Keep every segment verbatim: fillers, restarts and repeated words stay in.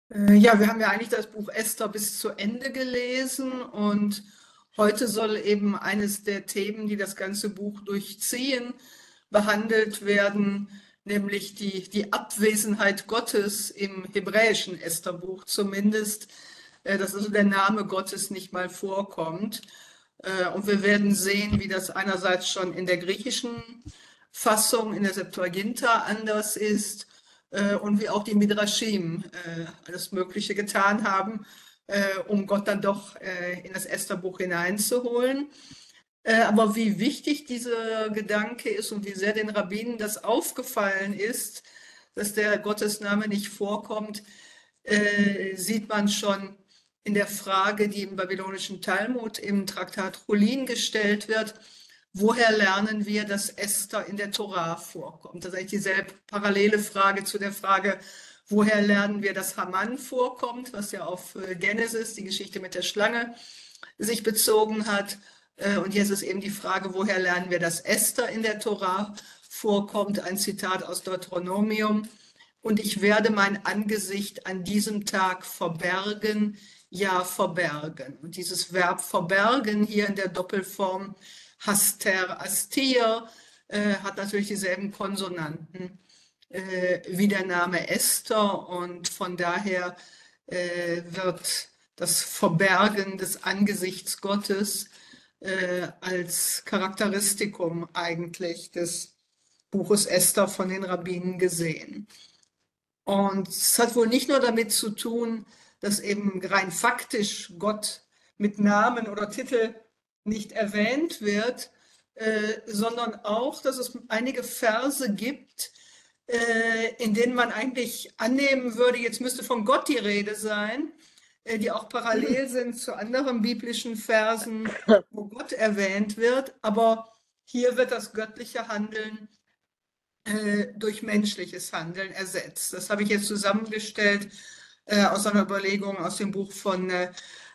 Äh, Ja, wir haben ja eigentlich das Buch Esther bis zu Ende gelesen und heute soll eben eines der Themen, die das ganze Buch durchziehen, behandelt werden, nämlich die, die Abwesenheit Gottes im hebräischen Estherbuch zumindest, äh, dass also der Name Gottes nicht mal vorkommt. Äh, Und wir werden sehen, wie das einerseits schon in der griechischen Fassung, in der Septuaginta anders ist äh, und wie auch die Midrashim äh, alles Mögliche getan haben, äh, um Gott dann doch äh, in das Estherbuch hineinzuholen. Äh, aber wie wichtig dieser Gedanke ist und wie sehr den Rabbinen das aufgefallen ist, dass der Gottesname nicht vorkommt, äh, sieht man schon in der Frage, die im babylonischen Talmud im Traktat Chulin gestellt wird: Woher lernen wir, dass Esther in der Tora vorkommt? Das ist eigentlich dieselbe parallele Frage zu der Frage, woher lernen wir, dass Haman vorkommt, was ja auf äh, Genesis, die Geschichte mit der Schlange, sich bezogen hat. Äh, Und jetzt ist eben die Frage, woher lernen wir, dass Esther in der Tora vorkommt? Ein Zitat aus Deuteronomium: Und ich werde mein Angesicht an diesem Tag verbergen, ja, verbergen. Und dieses Verb verbergen hier in der Doppelform Haster, Astir äh, hat natürlich dieselben Konsonanten äh, wie der Name Esther, und von daher äh, wird das Verbergen des Angesichts Gottes äh, als Charakteristikum eigentlich des Buches Esther von den Rabbinen gesehen. Und es hat wohl nicht nur damit zu tun, dass eben rein faktisch Gott mit Namen oder Titel nicht erwähnt wird, äh, sondern auch, dass es einige Verse gibt, äh, in denen man eigentlich annehmen würde, jetzt müsste von Gott die Rede sein, äh, die auch parallel sind zu anderen biblischen Versen, wo Gott erwähnt wird. Aber hier wird das göttliche Handeln äh, durch menschliches Handeln ersetzt. Das habe ich jetzt zusammengestellt äh, aus einer Überlegung aus dem Buch von äh,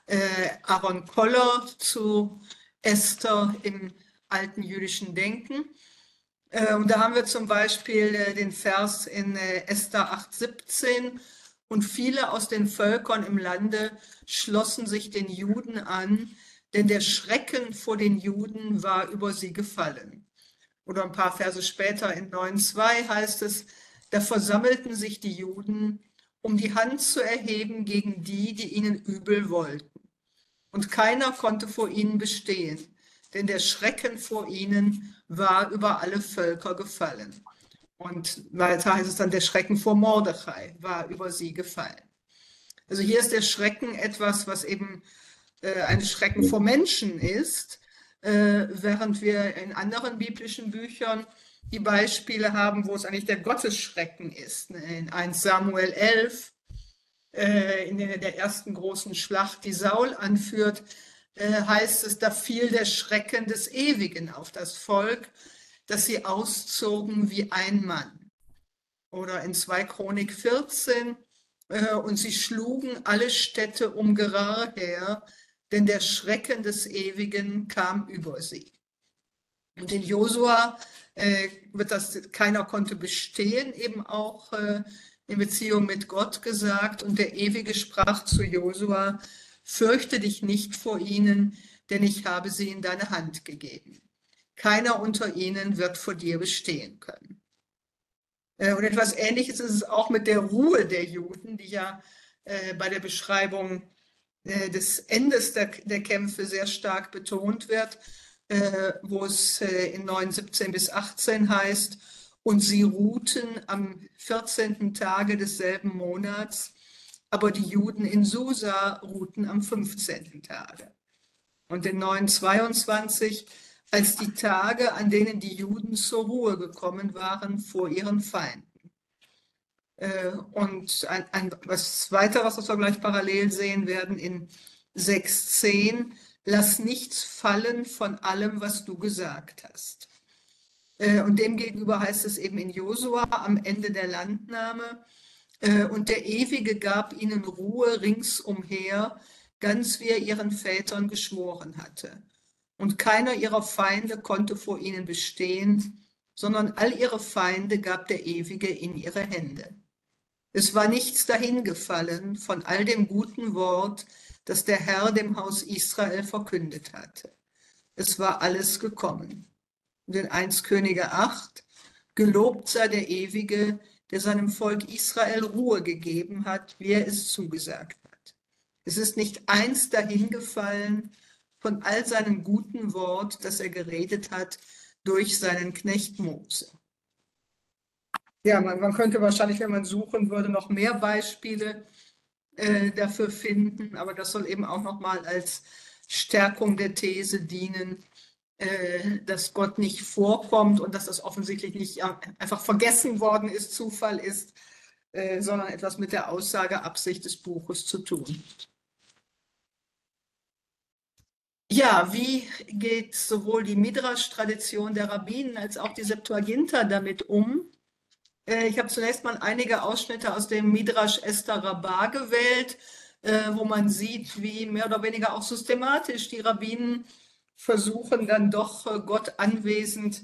Aaron Koller zu Esther im alten jüdischen Denken. Äh, und da haben wir zum Beispiel äh, den Vers in äh, Esther acht siebzehn: Und viele aus den Völkern im Lande schlossen sich den Juden an, denn der Schrecken vor den Juden war über sie gefallen. Oder ein paar Verse später in neun zwei heißt es: Da versammelten sich die Juden, um die Hand zu erheben gegen die, die ihnen übel wollten. Und keiner konnte vor ihnen bestehen, denn der Schrecken vor ihnen war über alle Völker gefallen. Und weiter heißt es dann, der Schrecken vor Mordechai war über sie gefallen. Also hier ist der Schrecken etwas, was eben äh, ein Schrecken vor Menschen ist, äh, während wir in anderen biblischen Büchern die Beispiele haben, wo es eigentlich der Gottesschrecken ist. In eins Samuel elf, äh, in der, der ersten großen Schlacht, die Saul anführt, äh, heißt es: Da fiel der Schrecken des Ewigen auf das Volk, dass sie auszogen wie ein Mann. Oder in zwei Chronik vierzehn: äh, Und sie schlugen alle Städte um Gerar her, denn der Schrecken des Ewigen kam über sie. Und in Josua äh, wird das, keiner konnte bestehen, eben auch äh, in Beziehung mit Gott gesagt. Und der Ewige sprach zu Josua: Fürchte dich nicht vor ihnen, denn ich habe sie in deine Hand gegeben. Keiner unter ihnen wird vor dir bestehen können. Äh, Und etwas Ähnliches ist es auch mit der Ruhe der Juden, die ja äh, bei der Beschreibung äh, des Endes der, der Kämpfe sehr stark betont wird, äh, wo es äh, in neun siebzehn bis achtzehn heißt: Und sie ruhten am vierzehnten Tage desselben Monats, aber die Juden in Susa ruhten am fünfzehnten Tage. Und in neun zweiundzwanzig: Als die Tage, an denen die Juden zur Ruhe gekommen waren vor ihren Feinden. Äh, Und ein, ein, was weiteres, was wir gleich parallel sehen werden in sechs zehn: Lass nichts fallen von allem, was du gesagt hast. Äh, Und demgegenüber heißt es eben in Josua am Ende der Landnahme: äh, Und der Ewige gab ihnen Ruhe ringsumher, ganz wie er ihren Vätern geschworen hatte. Und keiner ihrer Feinde konnte vor ihnen bestehen, sondern all ihre Feinde gab der Ewige in ihre Hände. Es war nichts dahingefallen von all dem guten Wort, das der Herr dem Haus Israel verkündet hatte. Es war alles gekommen. Und in eins Könige acht, gelobt sei der Ewige, der seinem Volk Israel Ruhe gegeben hat, wie er es zugesagt hat. Es ist nicht eins dahingefallen von all seinem guten Wort, das er geredet hat durch seinen Knecht Mose. Ja, man, man könnte wahrscheinlich, wenn man suchen würde, noch mehr Beispiele äh, dafür finden, aber das soll eben auch nochmal als Stärkung der These dienen, äh, dass Gott nicht vorkommt und dass das offensichtlich nicht ja, einfach vergessen worden ist, Zufall ist, äh, sondern etwas mit der Aussageabsicht des Buches zu tun. Ja, wie geht sowohl die Midrash-Tradition der Rabbinen als auch die Septuaginta damit um? Ich habe zunächst mal einige Ausschnitte aus dem Midrash Esther Rabbah gewählt, wo man sieht, wie mehr oder weniger auch systematisch die Rabbinen versuchen, dann doch Gott anwesend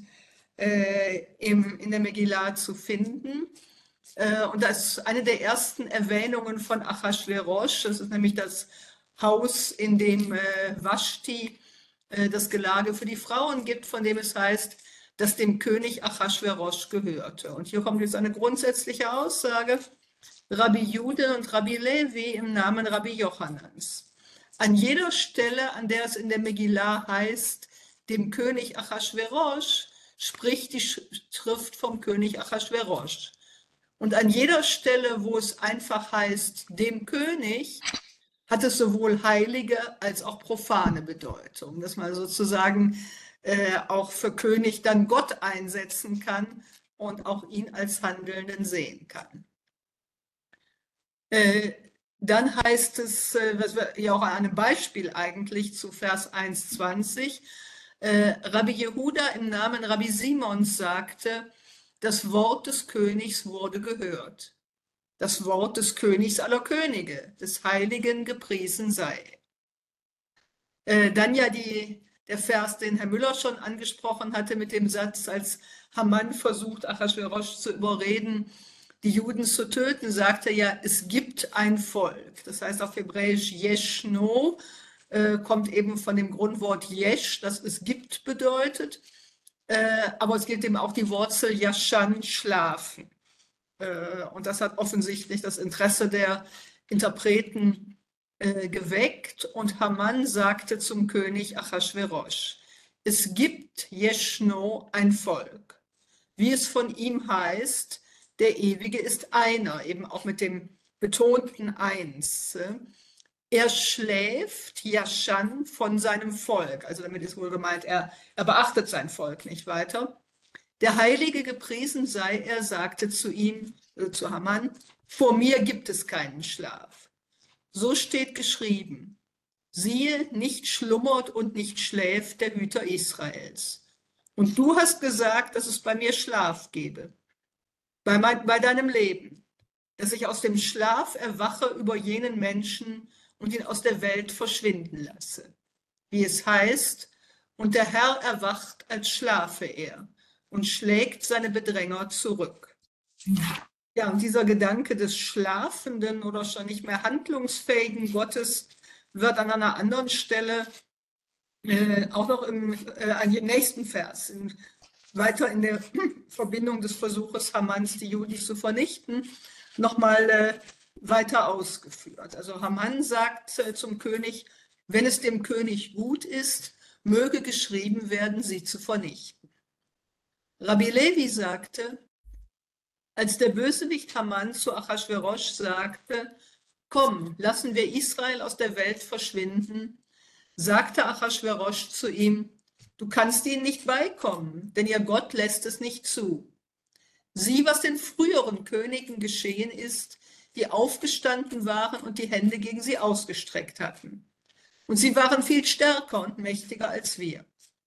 in der Megillah zu finden. Und das ist eine der ersten Erwähnungen von Achashverosh. Das ist nämlich das Haus, in dem Vashti das Gelage für die Frauen gibt, von dem es heißt, das dem König Achashverosh gehörte. Und hier kommt jetzt eine grundsätzliche Aussage, Rabbi Jude und Rabbi Levi im Namen Rabbi Jochanans. An jeder Stelle, an der es in der Megillah heißt, dem König Achashverosh, spricht die Schrift vom König Achashverosh. Und an jeder Stelle, wo es einfach heißt, dem König, hat es sowohl heilige als auch profane Bedeutung, dass man sozusagen äh, auch für König dann Gott einsetzen kann und auch ihn als Handelnden sehen kann. Äh, dann heißt es, äh, was wir ja auch an einem Beispiel eigentlich zu Vers eins zwanzig, äh, Rabbi Jehuda im Namen Rabbi Simons sagte, das Wort des Königs wurde gehört. Das Wort des Königs aller Könige, des Heiligen gepriesen sei. Äh, dann ja die, der Vers, den Herr Müller schon angesprochen hatte mit dem Satz, als Haman versucht, Achashverosh zu überreden, die Juden zu töten, sagte er ja, es gibt ein Volk. Das heißt auf Hebräisch Yeshno, äh, kommt eben von dem Grundwort Yesh, das es gibt bedeutet. Äh, aber es gibt eben auch die Wurzel Yashan, schlafen. Und das hat offensichtlich das Interesse der Interpreten äh, geweckt. Und Haman sagte zum König Achashverosh, es gibt Yeshno ein Volk. Wie es von ihm heißt, der Ewige ist einer, eben auch mit dem betonten Eins. Er schläft, Yashan, von seinem Volk. Also damit ist wohl gemeint, er, er beachtet sein Volk nicht weiter. Der Heilige gepriesen sei er, sagte zu ihm, äh, zu Haman, vor mir gibt es keinen Schlaf. So steht geschrieben, siehe, nicht schlummert und nicht schläft der Hüter Israels. Und du hast gesagt, dass es bei mir Schlaf gebe, bei, mein, bei deinem Leben, dass ich aus dem Schlaf erwache über jenen Menschen und ihn aus der Welt verschwinden lasse. Wie es heißt, und der Herr erwacht, als schlafe er und schlägt seine Bedränger zurück. Ja, und dieser Gedanke des schlafenden oder schon nicht mehr handlungsfähigen Gottes wird an einer anderen Stelle äh, auch noch im, äh, im nächsten Vers, in, weiter in der Verbindung des Versuches Hamans, die Juden zu vernichten, nochmal äh, weiter ausgeführt. Also Haman sagt äh, zum König, wenn es dem König gut ist, möge geschrieben werden, sie zu vernichten. Rabbi Levi sagte, als der Bösewicht Haman zu Achashverosh sagte, komm, lassen wir Israel aus der Welt verschwinden, sagte Achashverosh zu ihm, du kannst ihnen nicht beikommen, denn ihr Gott lässt es nicht zu. Sieh, was den früheren Königen geschehen ist, die aufgestanden waren und die Hände gegen sie ausgestreckt hatten. Und sie waren viel stärker und mächtiger als wir.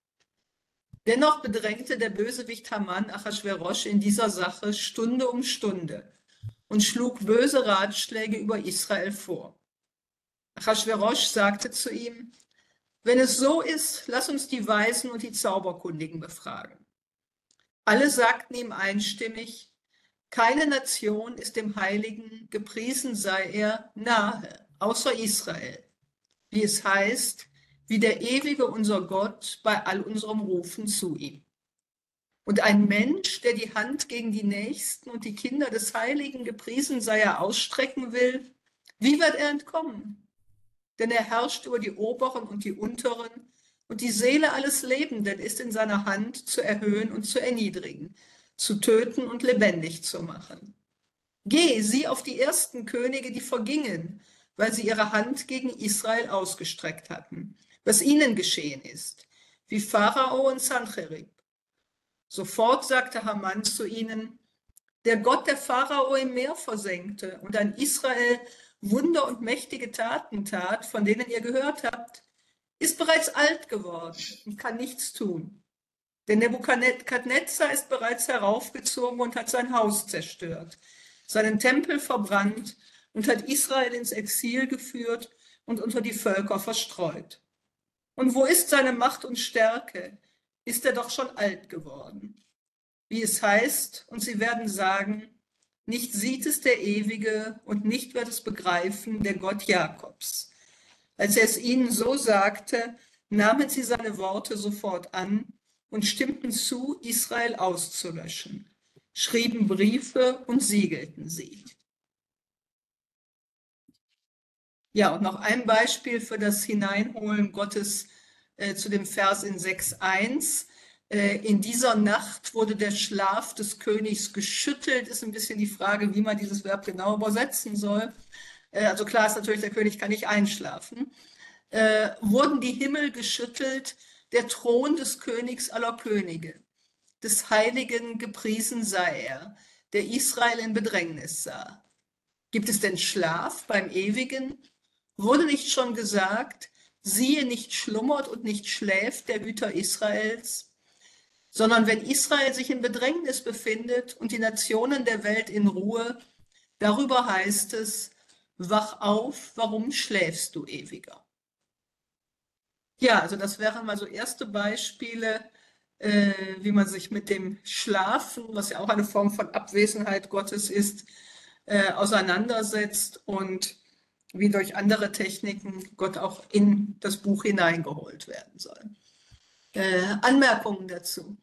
Dennoch bedrängte der Bösewicht Haman Achashverosh in dieser Sache Stunde um Stunde und schlug böse Ratschläge über Israel vor. Achashverosh sagte zu ihm, wenn es so ist, lass uns die Weisen und die Zauberkundigen befragen. Alle sagten ihm einstimmig, Keine Nation ist dem Heiligen, gepriesen sei er, nahe, außer Israel, wie es heißt, wie der ewige unser Gott bei all unserem Rufen zu ihm. Und ein Mensch, der die Hand gegen die Nächsten und die Kinder des Heiligen, gepriesen sei er, ausstrecken will, wie wird er entkommen? Denn er herrscht über die Oberen und die Unteren, und die Seele alles Lebenden ist in seiner Hand zu erhöhen und zu erniedrigen, zu töten und lebendig zu machen. Geh, sieh auf die ersten Könige, die vergingen, weil sie ihre Hand gegen Israel ausgestreckt hatten, was ihnen geschehen ist, wie Pharao und Sancherib. Sofort sagte Haman zu ihnen, der Gott der Pharao im Meer versenkte und an Israel Wunder und mächtige Taten tat, von denen ihr gehört habt, ist bereits alt geworden und kann nichts tun. Denn Nebukadnezar ist bereits heraufgezogen und hat sein Haus zerstört, seinen Tempel verbrannt und hat Israel ins Exil geführt und unter die Völker verstreut. Und wo ist seine Macht und Stärke? Ist er doch schon alt geworden. Wie es heißt, und sie werden sagen, nicht sieht es der Ewige und nicht wird es begreifen der Gott Jakobs. Als er es ihnen so sagte, nahmen sie seine Worte sofort an und stimmten zu, Israel auszulöschen, schrieben Briefe und siegelten sie. Ja, und noch ein Beispiel für das Hineinholen Gottes äh, zu dem Vers in sechs Punkt eins. Äh, in dieser Nacht wurde der Schlaf des Königs geschüttelt. Ist ein bisschen die Frage, wie man dieses Verb genau übersetzen soll. Äh, also klar ist natürlich, der König kann nicht einschlafen. Äh, wurden die Himmel geschüttelt, der Thron des Königs aller Könige, des Heiligen gepriesen sei er, der Israel in Bedrängnis sah. Gibt es denn Schlaf beim Ewigen? Wurde nicht schon gesagt, siehe, nicht schlummert und nicht schläft der Hüter Israels, sondern wenn Israel sich in Bedrängnis befindet und die Nationen der Welt in Ruhe, darüber heißt es, wach auf, warum schläfst du, Ewiger? Ja, also das wären mal so erste Beispiele, äh, wie man sich mit dem Schlafen, was ja auch eine Form von Abwesenheit Gottes ist, äh, auseinandersetzt und wie durch andere Techniken Gott auch in das Buch hineingeholt werden soll. Äh, Anmerkungen dazu?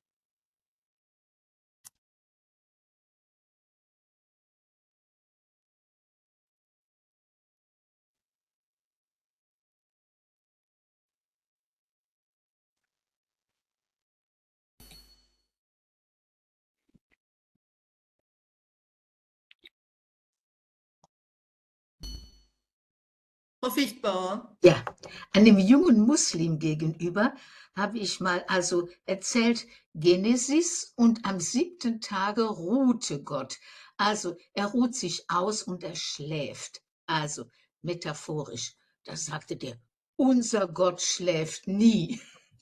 Frau Fichtbauer. Ja, einem jungen Muslim gegenüber habe ich mal also erzählt, Genesis, und am siebten Tage ruhte Gott. Also er ruht sich aus und er schläft. Also metaphorisch. Da sagte der, unser Gott schläft nie.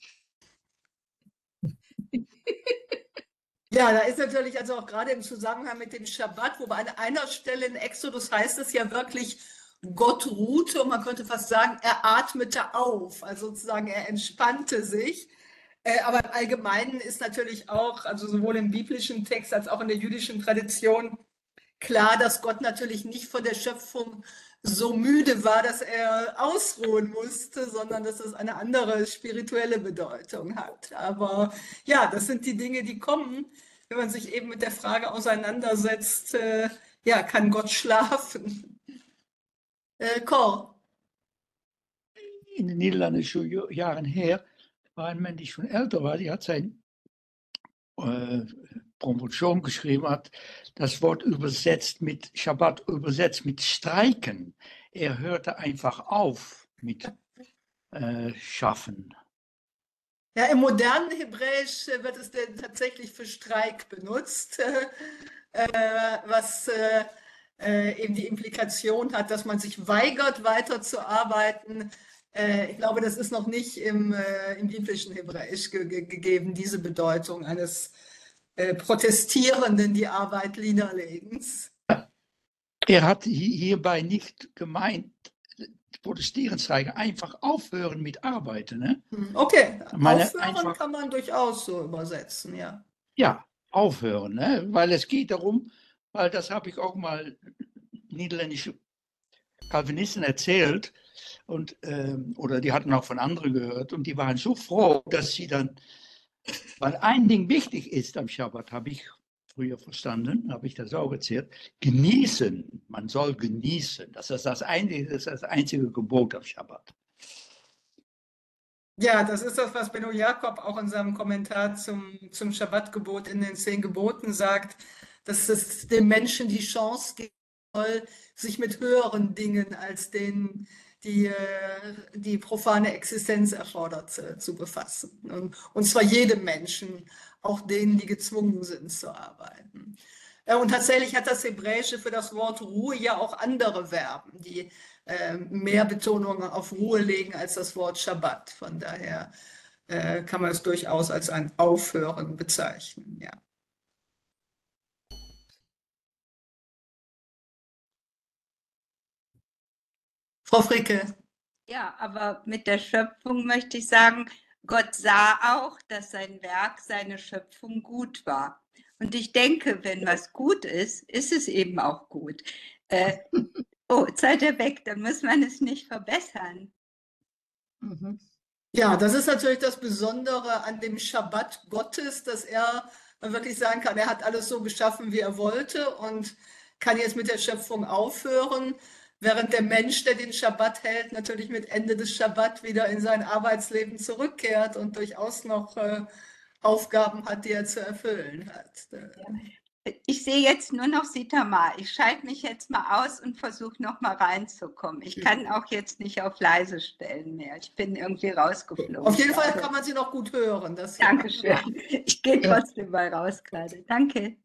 Ja, da ist natürlich also auch gerade im Zusammenhang mit dem Schabbat, wobei an einer Stelle in Exodus heißt es ja wirklich, Gott ruhte und man könnte fast sagen, er atmete auf, also sozusagen er entspannte sich. Äh, aber im Allgemeinen ist natürlich auch, also sowohl im biblischen Text als auch in der jüdischen Tradition klar, dass Gott natürlich nicht von der Schöpfung so müde war, dass er ausruhen musste, sondern dass es eine andere spirituelle Bedeutung hat. Aber ja, das sind die Dinge, die kommen, wenn man sich eben mit der Frage auseinandersetzt, äh, ja, kann Gott schlafen? Äh, Cor. In den Niederlanden ist schon Jahren her, war ein Mann, die schon älter war, die hat sein äh, Promotion geschrieben, hat das Wort übersetzt mit Schabbat, übersetzt mit Streiken. Er hörte einfach auf mit äh, Schaffen. Ja, im modernen Hebräisch wird es denn tatsächlich für Streik benutzt, äh, was äh, äh, eben die Implikation hat, dass man sich weigert, weiterzuarbeiten. Äh, ich glaube, das ist noch nicht im, äh, im biblischen Hebräisch ge ge gegeben, diese Bedeutung eines äh, Protestierenden, die Arbeit niederlegens. Er hat hierbei nicht gemeint, protestieren zeigen, einfach aufhören mit Arbeiten. Ne? Okay, Meine, aufhören einfach, kann man durchaus so übersetzen, ja. Ja, aufhören, ne? Weil es geht darum, weil das habe ich auch mal niederländische Calvinisten erzählt. Und, ähm, oder die hatten auch von anderen gehört und die waren so froh, dass sie dann, weil ein Ding wichtig ist am Schabbat, habe ich früher verstanden, habe ich das auch erzählt, genießen. Man soll genießen. Das ist das einzige, das ist das einzige Gebot am Schabbat. Ja, das ist das, was Benno Jakob auch in seinem Kommentar zum, zum Schabbatgebot in den zehn Geboten sagt, dass es dem Menschen die Chance geben soll, sich mit höheren Dingen als denen, die die profane Existenz erfordert, zu befassen. Und, und zwar jedem Menschen, auch denen, die gezwungen sind zu arbeiten. Und tatsächlich hat das Hebräische für das Wort Ruhe ja auch andere Verben, die mehr Betonung auf Ruhe legen als das Wort Schabbat. Von daher äh, kann man es durchaus als ein Aufhören bezeichnen. Ja. Frau Fricke. Ja, aber mit der Schöpfung möchte ich sagen, Gott sah auch, dass sein Werk, seine Schöpfung gut war. Und ich denke, wenn was gut ist, ist es eben auch gut. Äh, oh, jetzt seid ihr weg, dann muss man es nicht verbessern. Mhm. Ja, das ist natürlich das Besondere an dem Schabbat Gottes, dass er wirklich sagen kann, er hat alles so geschaffen, wie er wollte und kann jetzt mit der Schöpfung aufhören, während der Mensch, der den Schabbat hält, natürlich mit Ende des Schabbat wieder in sein Arbeitsleben zurückkehrt und durchaus noch äh, Aufgaben hat, die er zu erfüllen hat. Ich sehe jetzt nur noch Sitamar. Ich schalte mich jetzt mal aus und versuche noch mal reinzukommen. Ich kann auch jetzt nicht auf leise stellen mehr. Ich bin irgendwie rausgeflogen. Auf jeden Fall kann man sie noch gut hören. Das Dankeschön. Ich gehe trotzdem mal raus gerade. Danke.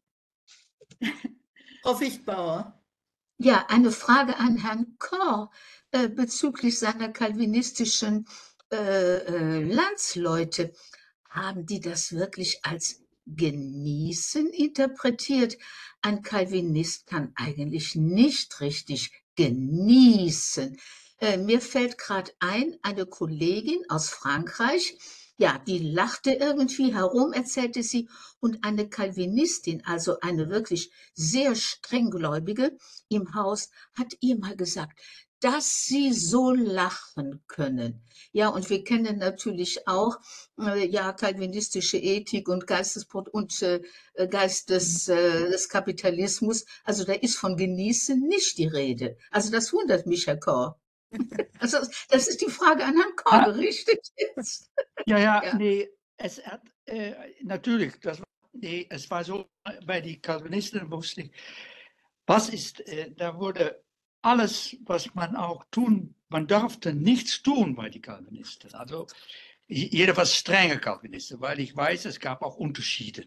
Frau Fichtbauer. Ja, eine Frage an Herrn Korr äh, bezüglich seiner calvinistischen äh, äh, Landsleute. Haben die das wirklich als Genießen interpretiert? Ein Calvinist kann eigentlich nicht richtig genießen. Äh, mir fällt gerade ein, eine Kollegin aus Frankreich, ja, die lachte irgendwie herum, erzählte sie, und eine Calvinistin, also eine wirklich sehr strenggläubige im Haus, hat ihr mal gesagt, dass sie so lachen können. Ja, und wir kennen natürlich auch äh, ja calvinistische Ethik und Geistesport und äh, Geist des, äh, des Kapitalismus. Also da ist von Genießen nicht die Rede. Also das wundert mich, Herr Korr. Also das ist die Frage an Herrn Korr gerichtet jetzt. Ja, ja, Ja. nee, es hat äh, natürlich, das war, nee, es war so, bei den Calvinisten wusste ich, was ist, äh, da wurde alles, was man auch tun, man durfte nichts tun bei den Calvinisten. Also jedenfalls strenge Calvinisten, weil ich weiß, es gab auch Unterschiede.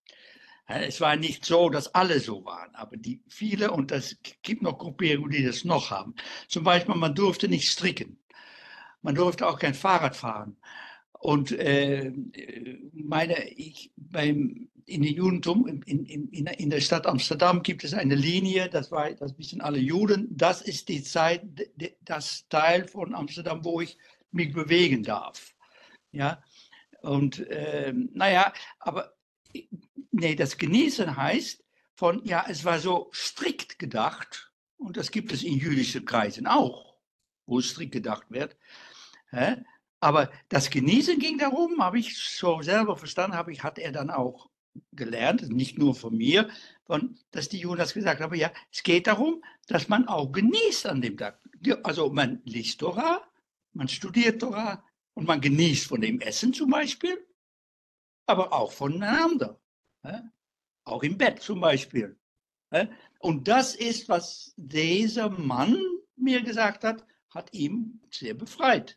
Es war nicht so, dass alle so waren, aber die viele, und es gibt noch Gruppierungen, die das noch haben. Zum Beispiel, man durfte nicht stricken. Man durfte auch kein Fahrrad fahren. Und äh, meine, ich, beim, in der Judentum, in, in, in der Stadt Amsterdam gibt es eine Linie, das, war, das wissen alle Juden, das ist die Zeit, das Teil von Amsterdam, wo ich mich bewegen darf. Ja, und äh, naja, aber nee, das Genießen heißt von, ja, es war so strikt gedacht, und das gibt es in jüdischen Kreisen auch, wo strikt gedacht wird. Hä? Aber das Genießen ging darum, habe ich so selber verstanden, habe ich, hat er dann auch gelernt, nicht nur von mir, von, dass die Juden das gesagt haben, ja, es geht darum, dass man auch genießt an dem Tag. Also man liest Torah, man studiert Torah und man genießt von dem Essen zum Beispiel, aber auch voneinander. Hä? Auch im Bett zum Beispiel. Hä? Und das ist, was dieser Mann mir gesagt hat, hat ihn sehr befreit.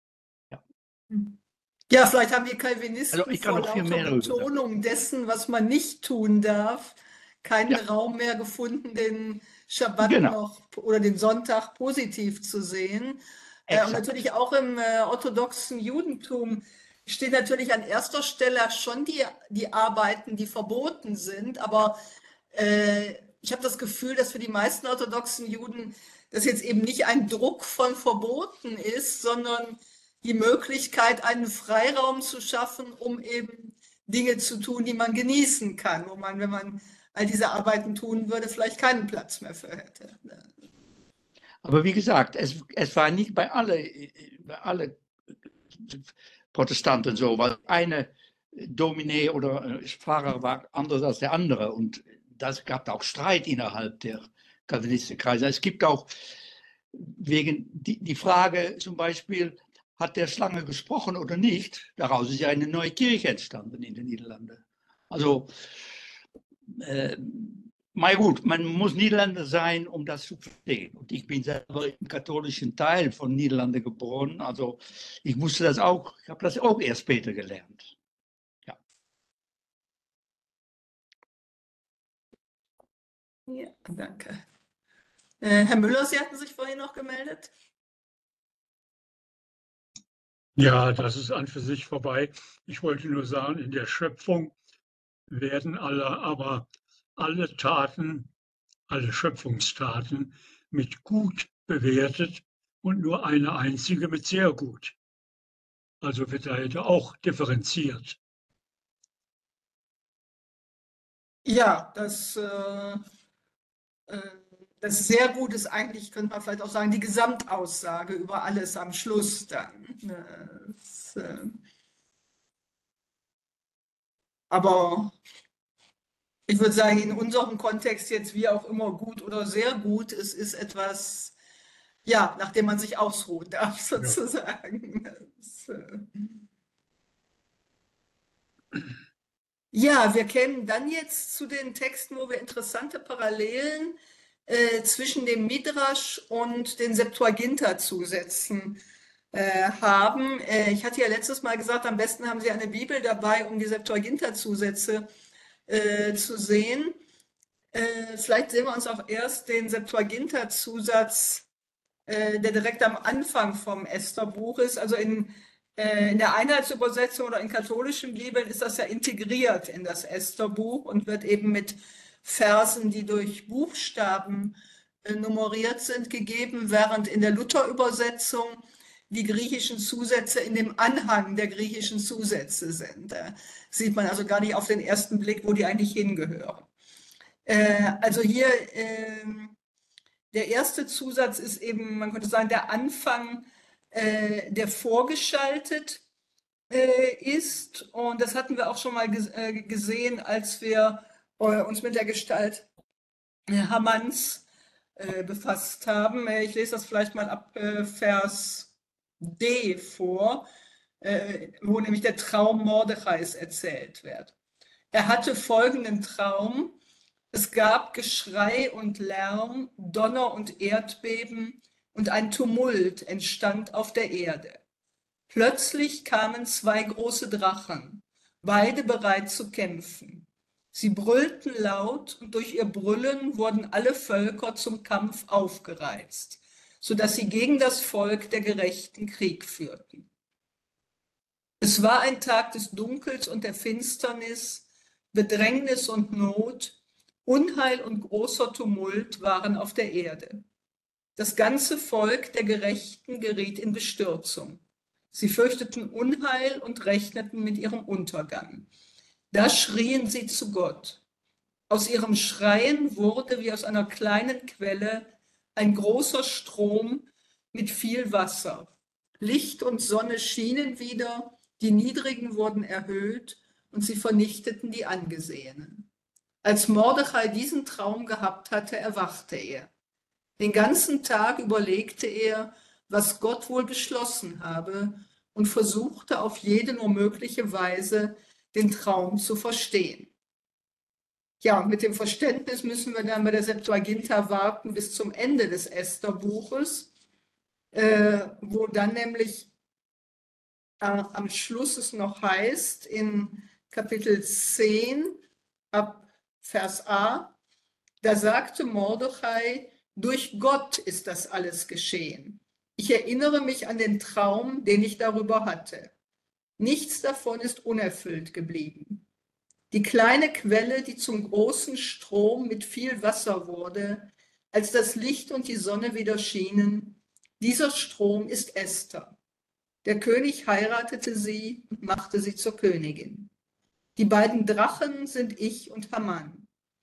Ja, vielleicht haben die Calvinisten also ich kann vor noch viel lauter mehr Betonung dessen, was man nicht tun darf, keinen ja. Raum mehr gefunden, den Schabbat Genau. noch oder den Sonntag positiv zu sehen. Äh, und natürlich auch im äh, orthodoxen Judentum stehen natürlich an erster Stelle schon die, die Arbeiten, die verboten sind. Aber äh, ich habe das Gefühl, dass für die meisten orthodoxen Juden das jetzt eben nicht ein Druck von Verboten ist, sondern die Möglichkeit, einen Freiraum zu schaffen, um eben Dinge zu tun, die man genießen kann, wo man, wenn man all diese Arbeiten tun würde, vielleicht keinen Platz mehr für hätte. Aber wie gesagt, es, es war nicht bei allen bei alle Protestanten so, weil eine Dominé oder Pfarrer war anders als der andere und das gab auch Streit innerhalb der Katholistenkreise. Es gibt auch wegen die, die Frage zum Beispiel, hat der Schlange gesprochen oder nicht? Daraus ist ja eine neue Kirche entstanden in den Niederlanden. Also, äh, mal gut, man muss Niederländer sein, um das zu verstehen. Und ich bin selber im katholischen Teil von Niederlanden geboren, also ich musste das auch, ich habe das auch erst später gelernt. Ja. Ja, danke. Äh, Herr Müller, Sie hatten sich vorhin noch gemeldet. Ja, das ist an für sich vorbei. Ich wollte nur sagen, in der Schöpfung werden alle, aber alle Taten, alle Schöpfungstaten mit gut bewertet und nur eine einzige mit sehr gut. Also wird da auch differenziert. Ja, das, äh, äh, das sehr gut ist eigentlich, könnte man vielleicht auch sagen, die Gesamtaussage über alles am Schluss dann. Das, äh, aber ich würde sagen, in unserem Kontext jetzt wie auch immer gut oder sehr gut, es ist etwas, ja, nach dem man sich ausruhen darf, sozusagen. Das, äh, Ja, wir kämen dann jetzt zu den Texten, wo wir interessante Parallelen äh, zwischen dem Midrasch und den Septuaginta-Zusätzen äh, haben. Äh, ich hatte ja letztes Mal gesagt, am besten haben Sie eine Bibel dabei, um die Septuaginta-Zusätze äh, zu sehen. Äh, vielleicht sehen wir uns auch erst den Septuaginta-Zusatz, äh, der direkt am Anfang vom Esther-Buch ist. Also in In der Einheitsübersetzung oder in katholischen Bibeln ist das ja integriert in das Esther-Buch und wird eben mit Versen, die durch Buchstaben nummeriert sind, gegeben, während in der Luther-Übersetzung die griechischen Zusätze in dem Anhang der griechischen Zusätze sind. Da sieht man also gar nicht auf den ersten Blick, wo die eigentlich hingehören. Also hier, der erste Zusatz ist eben, man könnte sagen, der Anfang, der vorgeschaltet äh, ist. Und das hatten wir auch schon mal ges äh, gesehen, als wir äh, uns mit der Gestalt äh, Hamanns äh, befasst haben. Äh, ich lese das vielleicht mal ab äh, Vers D vor, äh, wo nämlich der Traum Mordechais erzählt wird. Er hatte folgenden Traum: Es gab Geschrei und Lärm, Donner und Erdbeben, und ein Tumult entstand auf der Erde. Plötzlich kamen zwei große Drachen, beide bereit zu kämpfen. Sie brüllten laut und durch ihr Brüllen wurden alle Völker zum Kampf aufgereizt, sodass sie gegen das Volk der Gerechten Krieg führten. Es war ein Tag des Dunkels und der Finsternis, Bedrängnis und Not, Unheil und großer Tumult waren auf der Erde. Das ganze Volk der Gerechten geriet in Bestürzung. Sie fürchteten Unheil und rechneten mit ihrem Untergang. Da schrien sie zu Gott. Aus ihrem Schreien wurde wie aus einer kleinen Quelle ein großer Strom mit viel Wasser. Licht und Sonne schienen wieder, die Niedrigen wurden erhöht und sie vernichteten die Angesehenen. Als Mordechai diesen Traum gehabt hatte, erwachte er. Den ganzen Tag überlegte er, was Gott wohl beschlossen habe, und versuchte auf jede nur mögliche Weise, den Traum zu verstehen. Ja, und mit dem Verständnis müssen wir dann bei der Septuaginta warten bis zum Ende des Esther-Buches, äh, wo dann nämlich äh, am Schluss es noch heißt, in Kapitel zehn, ab Vers A, da sagte Mordechai: Durch Gott ist das alles geschehen. Ich erinnere mich an den Traum, den ich darüber hatte. Nichts davon ist unerfüllt geblieben. Die kleine Quelle, die zum großen Strom mit viel Wasser wurde, als das Licht und die Sonne wieder schienen, dieser Strom ist Esther. Der König heiratete sie und machte sie zur Königin. Die beiden Drachen sind ich und Haman.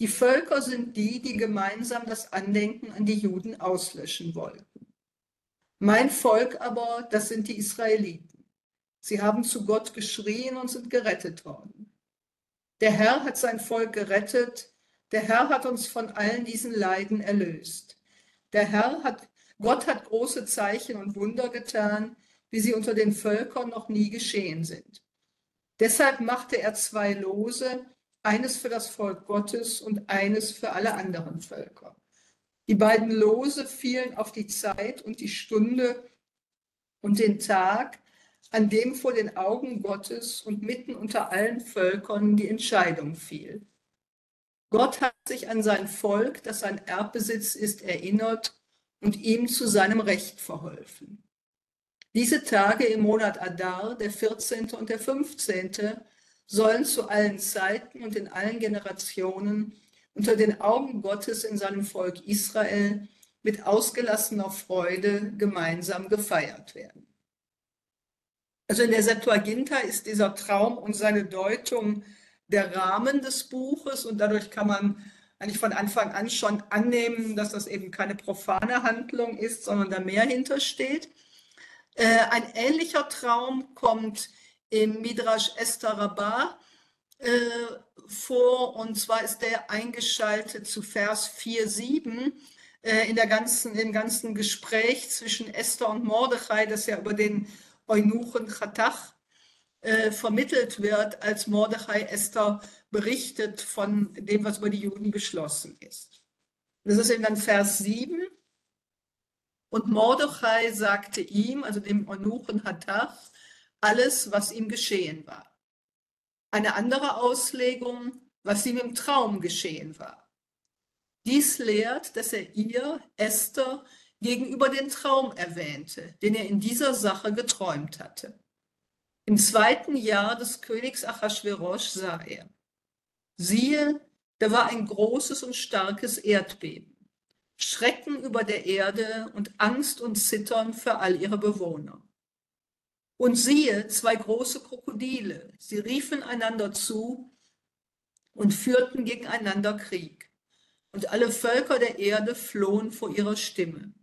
Die Völker sind die, die gemeinsam das Andenken an die Juden auslöschen wollten. Mein Volk aber, das sind die Israeliten. Sie haben zu Gott geschrien und sind gerettet worden. Der Herr hat sein Volk gerettet. Der Herr hat uns von allen diesen Leiden erlöst. Der Herr hat, Gott hat große Zeichen und Wunder getan, wie sie unter den Völkern noch nie geschehen sind. Deshalb machte er zwei Lose, eines für das Volk Gottes und eines für alle anderen Völker. Die beiden Lose fielen auf die Zeit und die Stunde und den Tag, an dem vor den Augen Gottes und mitten unter allen Völkern die Entscheidung fiel. Gott hat sich an sein Volk, das sein Erbbesitz ist, erinnert und ihm zu seinem Recht verholfen. Diese Tage im Monat Adar, der vierzehnte und der fünfzehnte, sollen zu allen Zeiten und in allen Generationen unter den Augen Gottes in seinem Volk Israel mit ausgelassener Freude gemeinsam gefeiert werden. Also in der Septuaginta ist dieser Traum und seine Deutung der Rahmen des Buches und dadurch kann man eigentlich von Anfang an schon annehmen, dass das eben keine profane Handlung ist, sondern da mehr hintersteht. Äh, ein ähnlicher Traum kommt im Midrash Esther Rabbah äh, vor und zwar ist der eingeschaltet zu Vers vier sieben äh, in der ganzen, im ganzen Gespräch zwischen Esther und Mordechai, das ja über den Eunuchen Chatach äh, vermittelt wird, als Mordechai Esther berichtet von dem, was über die Juden beschlossen ist. Das ist eben dann Vers sieben. Und Mordechai sagte ihm, also dem Eunuchen Chatach, alles, was ihm geschehen war. Eine andere Auslegung, was ihm im Traum geschehen war. Dies lehrt, dass er ihr, Esther, gegenüber den Traum erwähnte, den er in dieser Sache geträumt hatte. Im zweiten Jahr des Königs Achashverosch sah er. Siehe, da war ein großes und starkes Erdbeben, Schrecken über der Erde und Angst und Zittern für all ihre Bewohner. Und siehe, zwei große Krokodile, sie riefen einander zu und führten gegeneinander Krieg. Und alle Völker der Erde flohen vor ihrer Stimme.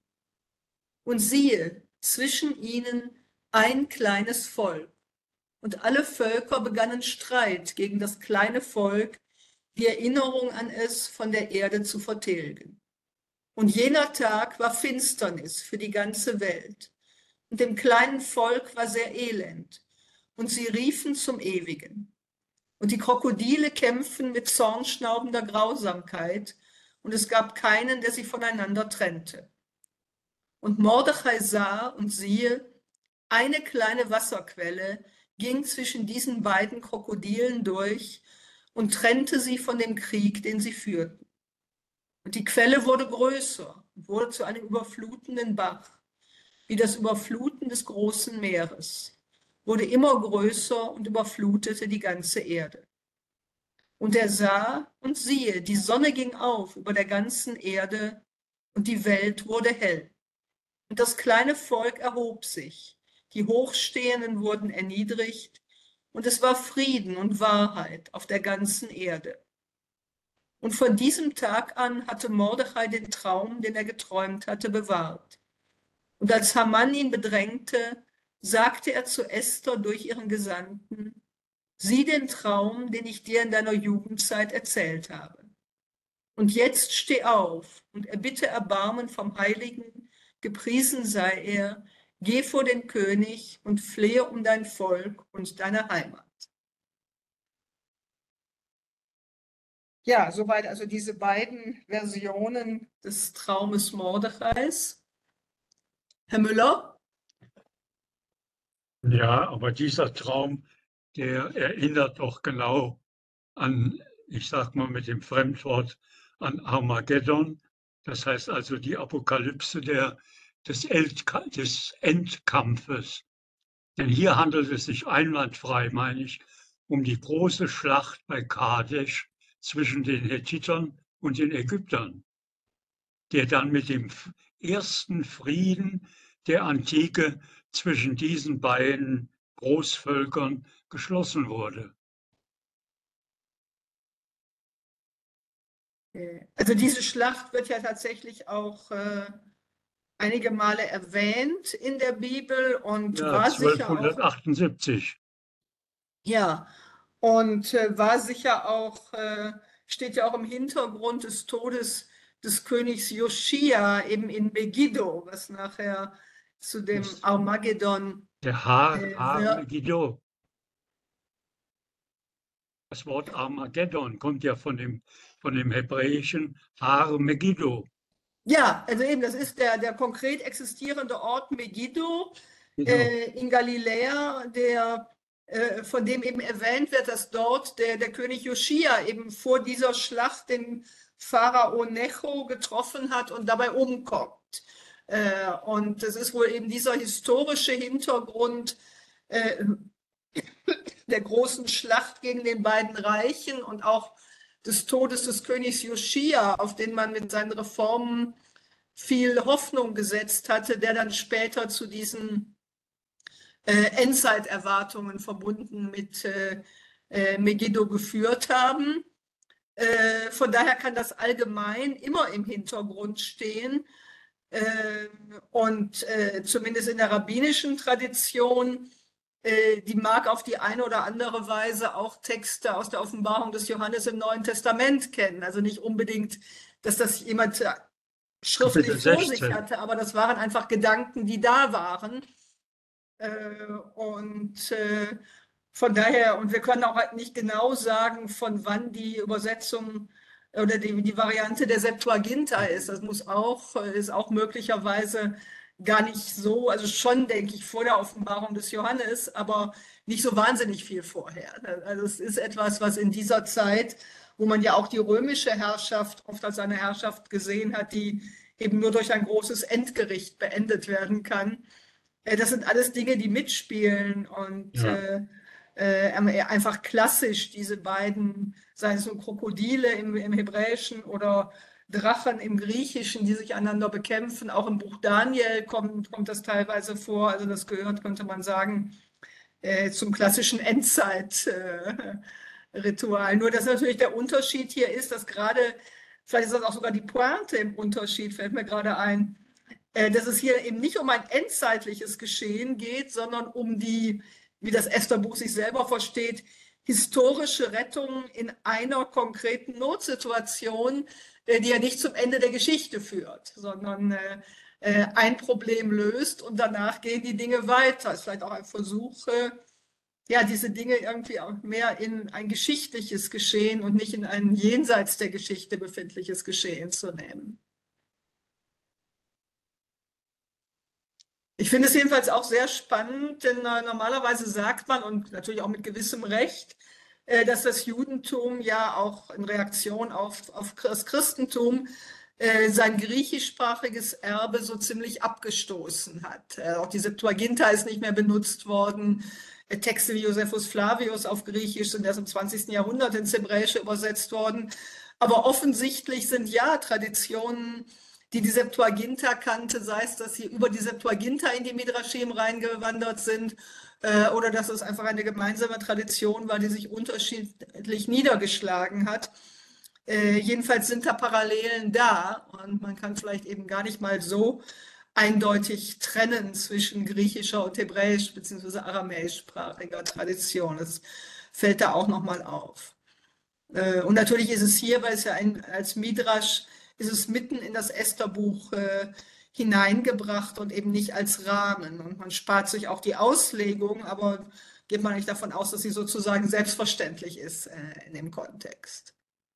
Und siehe, zwischen ihnen ein kleines Volk. Und alle Völker begannen Streit gegen das kleine Volk, die Erinnerung an es von der Erde zu vertilgen. Und jener Tag war Finsternis für die ganze Welt. Und dem kleinen Volk war sehr elend. Und sie riefen zum Ewigen. Und die Krokodile kämpften mit zornschnaubender Grausamkeit. Und es gab keinen, der sie voneinander trennte. Und Mordechai sah und siehe, eine kleine Wasserquelle ging zwischen diesen beiden Krokodilen durch und trennte sie von dem Krieg, den sie führten. Und die Quelle wurde größer und wurde zu einem überflutenden Bach, wie das Überfluten des großen Meeres, wurde immer größer und überflutete die ganze Erde. Und er sah und siehe, die Sonne ging auf über der ganzen Erde und die Welt wurde hell. Und das kleine Volk erhob sich, die Hochstehenden wurden erniedrigt und es war Frieden und Wahrheit auf der ganzen Erde. Und von diesem Tag an hatte Mordechai den Traum, den er geträumt hatte, bewahrt. Und als Haman ihn bedrängte, sagte er zu Esther durch ihren Gesandten, sieh den Traum, den ich dir in deiner Jugendzeit erzählt habe. Und jetzt steh auf und erbitte Erbarmen vom Heiligen, gepriesen sei er, geh vor den König und flehe um dein Volk und deine Heimat. Ja, soweit also diese beiden Versionen des Traumes Mordechais. Herr Müller? Ja, aber dieser Traum, der erinnert doch genau an, ich sag mal mit dem Fremdwort, an Armageddon. Das heißt also die Apokalypse der, des, Endka des Endkampfes. Denn hier handelt es sich einwandfrei, meine ich, um die große Schlacht bei Kadesh zwischen den Hethitern und den Ägyptern, der dann mit dem ersten Frieden der Antike zwischen diesen beiden Großvölkern geschlossen wurde. Also diese Schlacht wird ja tatsächlich auch äh, einige Male erwähnt in der Bibel und Ja, war sicher auch, zwölfhundertachtundsiebzig. ja, und äh, war sicher auch, äh, steht ja auch im Hintergrund des Todes des Königs Joschia eben in Megiddo, was nachher zu dem Das- Armageddon Der Har, äh, Har wird. Megiddo. Das Wort Armageddon kommt ja von dem, von dem hebräischen Har Megiddo. Ja, also eben, das ist der, der konkret existierende Ort Megiddo Genau. äh, in Galiläa, der, äh, von dem eben erwähnt wird, dass dort der, der König Joschia eben vor dieser Schlacht den Pharao Necho getroffen hat und dabei umkommt. Äh, und das ist wohl eben dieser historische Hintergrund äh, der großen Schlacht gegen den beiden Reichen und auch des Todes des Königs Joschia, auf den man mit seinen Reformen viel Hoffnung gesetzt hatte, der dann später zu diesen äh, Endzeiterwartungen verbunden mit äh, äh, Megiddo geführt haben. Äh, von daher kann das allgemein immer im Hintergrund stehen. Äh, und äh, zumindest in der rabbinischen Tradition, äh, die mag auf die eine oder andere Weise auch Texte aus der Offenbarung des Johannes im Neuen Testament kennen. Also nicht unbedingt, dass das jemand schriftlich Kapitel vor sich sechzehn. hatte, aber das waren einfach Gedanken, die da waren. Äh, und äh, von daher, und wir können auch halt nicht genau sagen, von wann die Übersetzung oder die, die Variante der Septuaginta ist. Das muss auch, ist auch möglicherweise gar nicht so, also schon, denke ich, vor der Offenbarung des Johannes, aber nicht so wahnsinnig viel vorher. Also es ist etwas, was in dieser Zeit, wo man ja auch die römische Herrschaft oft als eine Herrschaft gesehen hat, die eben nur durch ein großes Endgericht beendet werden kann. Äh, Das sind alles Dinge, die mitspielen und Ja. äh, äh, einfach klassisch diese beiden, sei es nun Krokodile im, im Hebräischen oder Drachen im Griechischen, die sich einander bekämpfen. Auch im Buch Daniel kommt, kommt das teilweise vor. Also das gehört, könnte man sagen, äh, zum klassischen Endzeit-Ritual. Nur dass natürlich der Unterschied hier ist, dass gerade, vielleicht ist das auch sogar die Pointe im Unterschied, fällt mir gerade ein, äh, dass es hier eben nicht um ein endzeitliches Geschehen geht, sondern um die, wie das Esther-Buch sich selber versteht, historische Rettung in einer konkreten Notsituation, äh, die ja nicht zum Ende der Geschichte führt, sondern äh, äh, ein Problem löst und danach gehen die Dinge weiter. Es ist vielleicht auch ein Versuch, äh, ja, diese Dinge irgendwie auch mehr in ein geschichtliches Geschehen und nicht in ein jenseits der Geschichte befindliches Geschehen zu nehmen. Ich finde es jedenfalls auch sehr spannend, denn äh, normalerweise sagt man, und natürlich auch mit gewissem Recht, äh, dass das Judentum ja auch in Reaktion auf, auf das Christentum äh, sein griechischsprachiges Erbe so ziemlich abgestoßen hat. Äh, auch die Septuaginta ist nicht mehr benutzt worden. Äh, Texte wie Josephus Flavius auf Griechisch sind erst im zwanzigsten Jahrhundert ins Hebräische übersetzt worden. Aber offensichtlich sind ja Traditionen, die die Septuaginta kannte, sei es, dass sie über die Septuaginta in die Midrashim reingewandert sind äh, oder dass es einfach eine gemeinsame Tradition war, die sich unterschiedlich niedergeschlagen hat. Äh, jedenfalls sind da Parallelen da und man kann vielleicht eben gar nicht mal so eindeutig trennen zwischen griechischer und hebräisch bzw. aramäischsprachiger Tradition. Das fällt da auch nochmal auf. Äh, und natürlich ist es hier, weil es ja ein, als Midrash ist es mitten in das Esther-Buch äh, hineingebracht und eben nicht als Rahmen. Und man spart sich auch die Auslegung, aber geht man nicht davon aus, dass sie sozusagen selbstverständlich ist äh, in dem Kontext.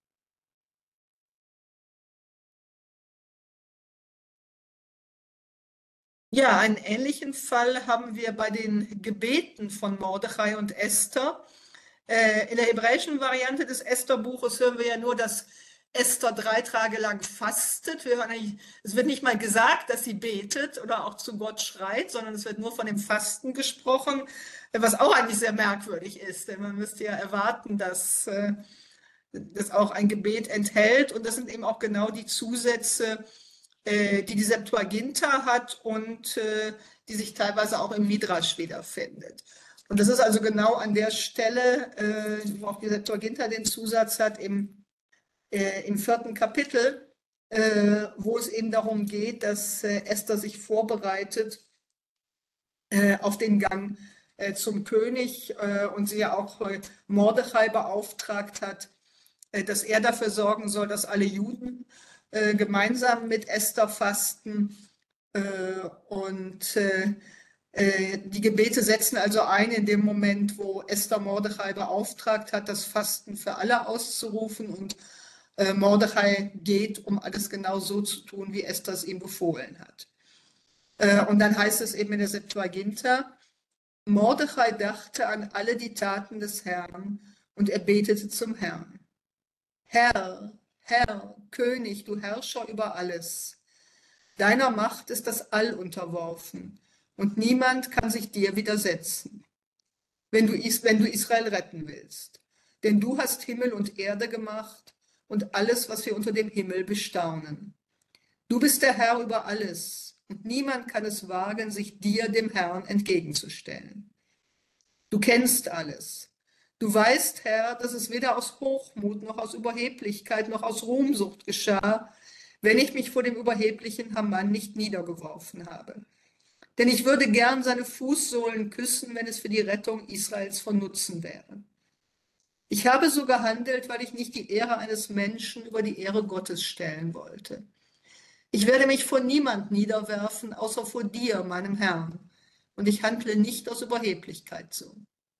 Ja, einen ähnlichen Fall haben wir bei den Gebeten von Mordechai und Esther. Äh, in der hebräischen Variante des Esther-Buches hören wir ja nur, dass Esther drei Tage lang fastet. Wir hören, es wird nicht mal gesagt, dass sie betet oder auch zu Gott schreit, sondern es wird nur von dem Fasten gesprochen, was auch eigentlich sehr merkwürdig ist, denn man müsste ja erwarten, dass äh, das auch ein Gebet enthält. Und das sind eben auch genau die Zusätze, äh, die die Septuaginta hat und äh, die sich teilweise auch im Midrash wiederfindet. Und das ist also genau an der Stelle, äh, wo auch die Septuaginta den Zusatz hat, im äh, im vierten Kapitel, äh, wo es eben darum geht, dass äh, Esther sich vorbereitet äh, auf den Gang äh, zum König äh, und sie ja auch äh, Mordechai beauftragt hat, äh, dass er dafür sorgen soll, dass alle Juden äh, gemeinsam mit Esther fasten. Äh, und äh, äh, die Gebete setzen also ein in dem Moment, wo Esther Mordechai beauftragt hat, das Fasten für alle auszurufen, und äh, Mordechai geht, um alles genau so zu tun, wie Esther es ihm befohlen hat. Äh, und dann heißt es eben in der Septuaginta, Mordechai dachte an alle die Taten des Herrn und er betete zum Herrn. Herr, Herr, König, du Herrscher über alles. Deiner Macht ist das All unterworfen und niemand kann sich dir widersetzen, wenn du, wenn du Israel retten willst. Denn du hast Himmel und Erde gemacht und alles, was wir unter dem Himmel bestaunen. Du bist der Herr über alles und niemand kann es wagen, sich dir, dem Herrn, entgegenzustellen. Du kennst alles. Du weißt, Herr, dass es weder aus Hochmut noch aus Überheblichkeit noch aus Ruhmsucht geschah, wenn ich mich vor dem überheblichen Haman nicht niedergeworfen habe. Denn ich würde gern seine Fußsohlen küssen, wenn es für die Rettung Israels von Nutzen wäre. Ich habe so gehandelt, weil ich nicht die Ehre eines Menschen über die Ehre Gottes stellen wollte. Ich werde mich vor niemand niederwerfen, außer vor dir, meinem Herrn, und ich handle nicht aus Überheblichkeit so.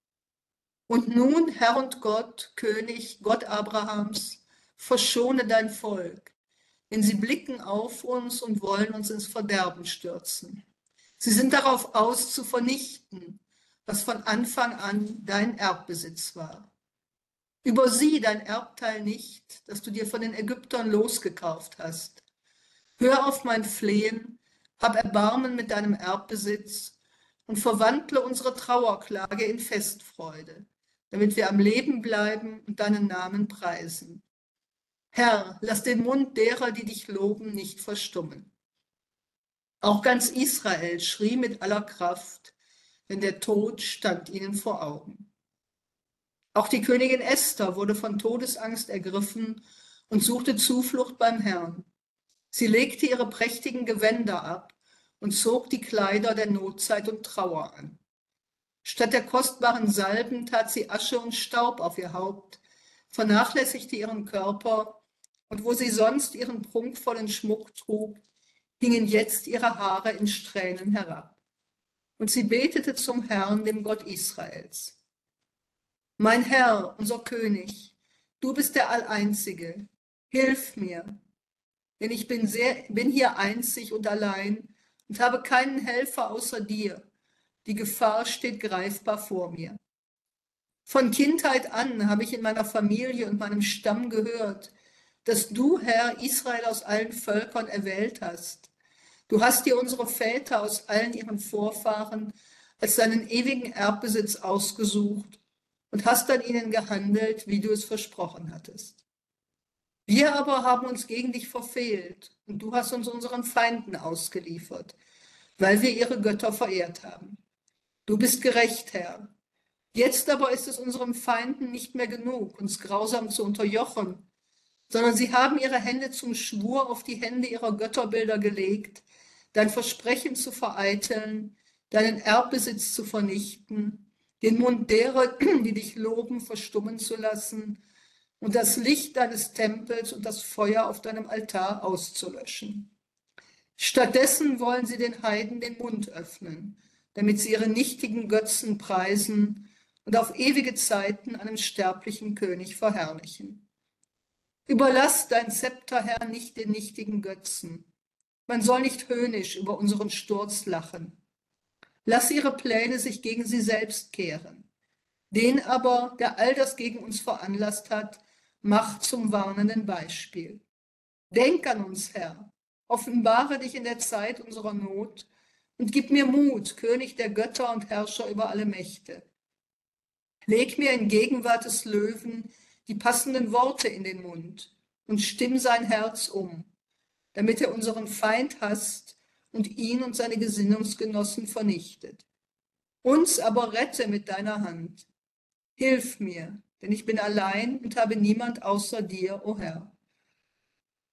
Und nun, Herr und Gott, König, Gott Abrahams, verschone dein Volk, denn sie blicken auf uns und wollen uns ins Verderben stürzen. Sie sind darauf aus, zu vernichten, was von Anfang an dein Erbbesitz war. Übersieh dein Erbteil nicht, das du dir von den Ägyptern losgekauft hast. Hör auf mein Flehen, hab Erbarmen mit deinem Erbbesitz und verwandle unsere Trauerklage in Festfreude, damit wir am Leben bleiben und deinen Namen preisen. Herr, lass den Mund derer, die dich loben, nicht verstummen. Auch ganz Israel schrie mit aller Kraft, denn der Tod stand ihnen vor Augen. Auch die Königin Esther wurde von Todesangst ergriffen und suchte Zuflucht beim Herrn. Sie legte ihre prächtigen Gewänder ab und zog die Kleider der Notzeit und Trauer an. Statt der kostbaren Salben tat sie Asche und Staub auf ihr Haupt, vernachlässigte ihren Körper, und wo sie sonst ihren prunkvollen Schmuck trug, hingen jetzt ihre Haare in Strähnen herab. Und sie betete zum Herrn, dem Gott Israels. Mein Herr, unser König, du bist der Alleinzige, hilf mir, denn ich bin, sehr, bin hier einzig und allein und habe keinen Helfer außer dir. Die Gefahr steht greifbar vor mir. Von Kindheit an habe ich in meiner Familie und meinem Stamm gehört, dass du, Herr, Israel aus allen Völkern erwählt hast. Du hast dir unsere Väter aus allen ihren Vorfahren als deinen ewigen Erbbesitz ausgesucht und hast an ihnen gehandelt, wie du es versprochen hattest. Wir aber haben uns gegen dich verfehlt und du hast uns unseren Feinden ausgeliefert, weil wir ihre Götter verehrt haben. Du bist gerecht, Herr. Jetzt aber ist es unseren Feinden nicht mehr genug, uns grausam zu unterjochen, sondern sie haben ihre Hände zum Schwur auf die Hände ihrer Götterbilder gelegt, dein Versprechen zu vereiteln, deinen Erbbesitz zu vernichten, den Mund derer, die dich loben, verstummen zu lassen und das Licht deines Tempels und das Feuer auf deinem Altar auszulöschen. Stattdessen wollen sie den Heiden den Mund öffnen, damit sie ihre nichtigen Götzen preisen und auf ewige Zeiten einen sterblichen König verherrlichen. Überlass dein Zepter, Herr, nicht den nichtigen Götzen. Man soll nicht höhnisch über unseren Sturz lachen. Lass ihre Pläne sich gegen sie selbst kehren. Den aber, der all das gegen uns veranlasst hat, mach zum warnenden Beispiel. Denk an uns, Herr, offenbare dich in der Zeit unserer Not und gib mir Mut, König der Götter und Herrscher über alle Mächte. Leg mir in Gegenwart des Löwen die passenden Worte in den Mund und stimm sein Herz um, damit er unseren Feind hasst und ihn und seine Gesinnungsgenossen vernichtet. Uns aber rette mit deiner Hand. Hilf mir, denn ich bin allein und habe niemand außer dir, o Herr.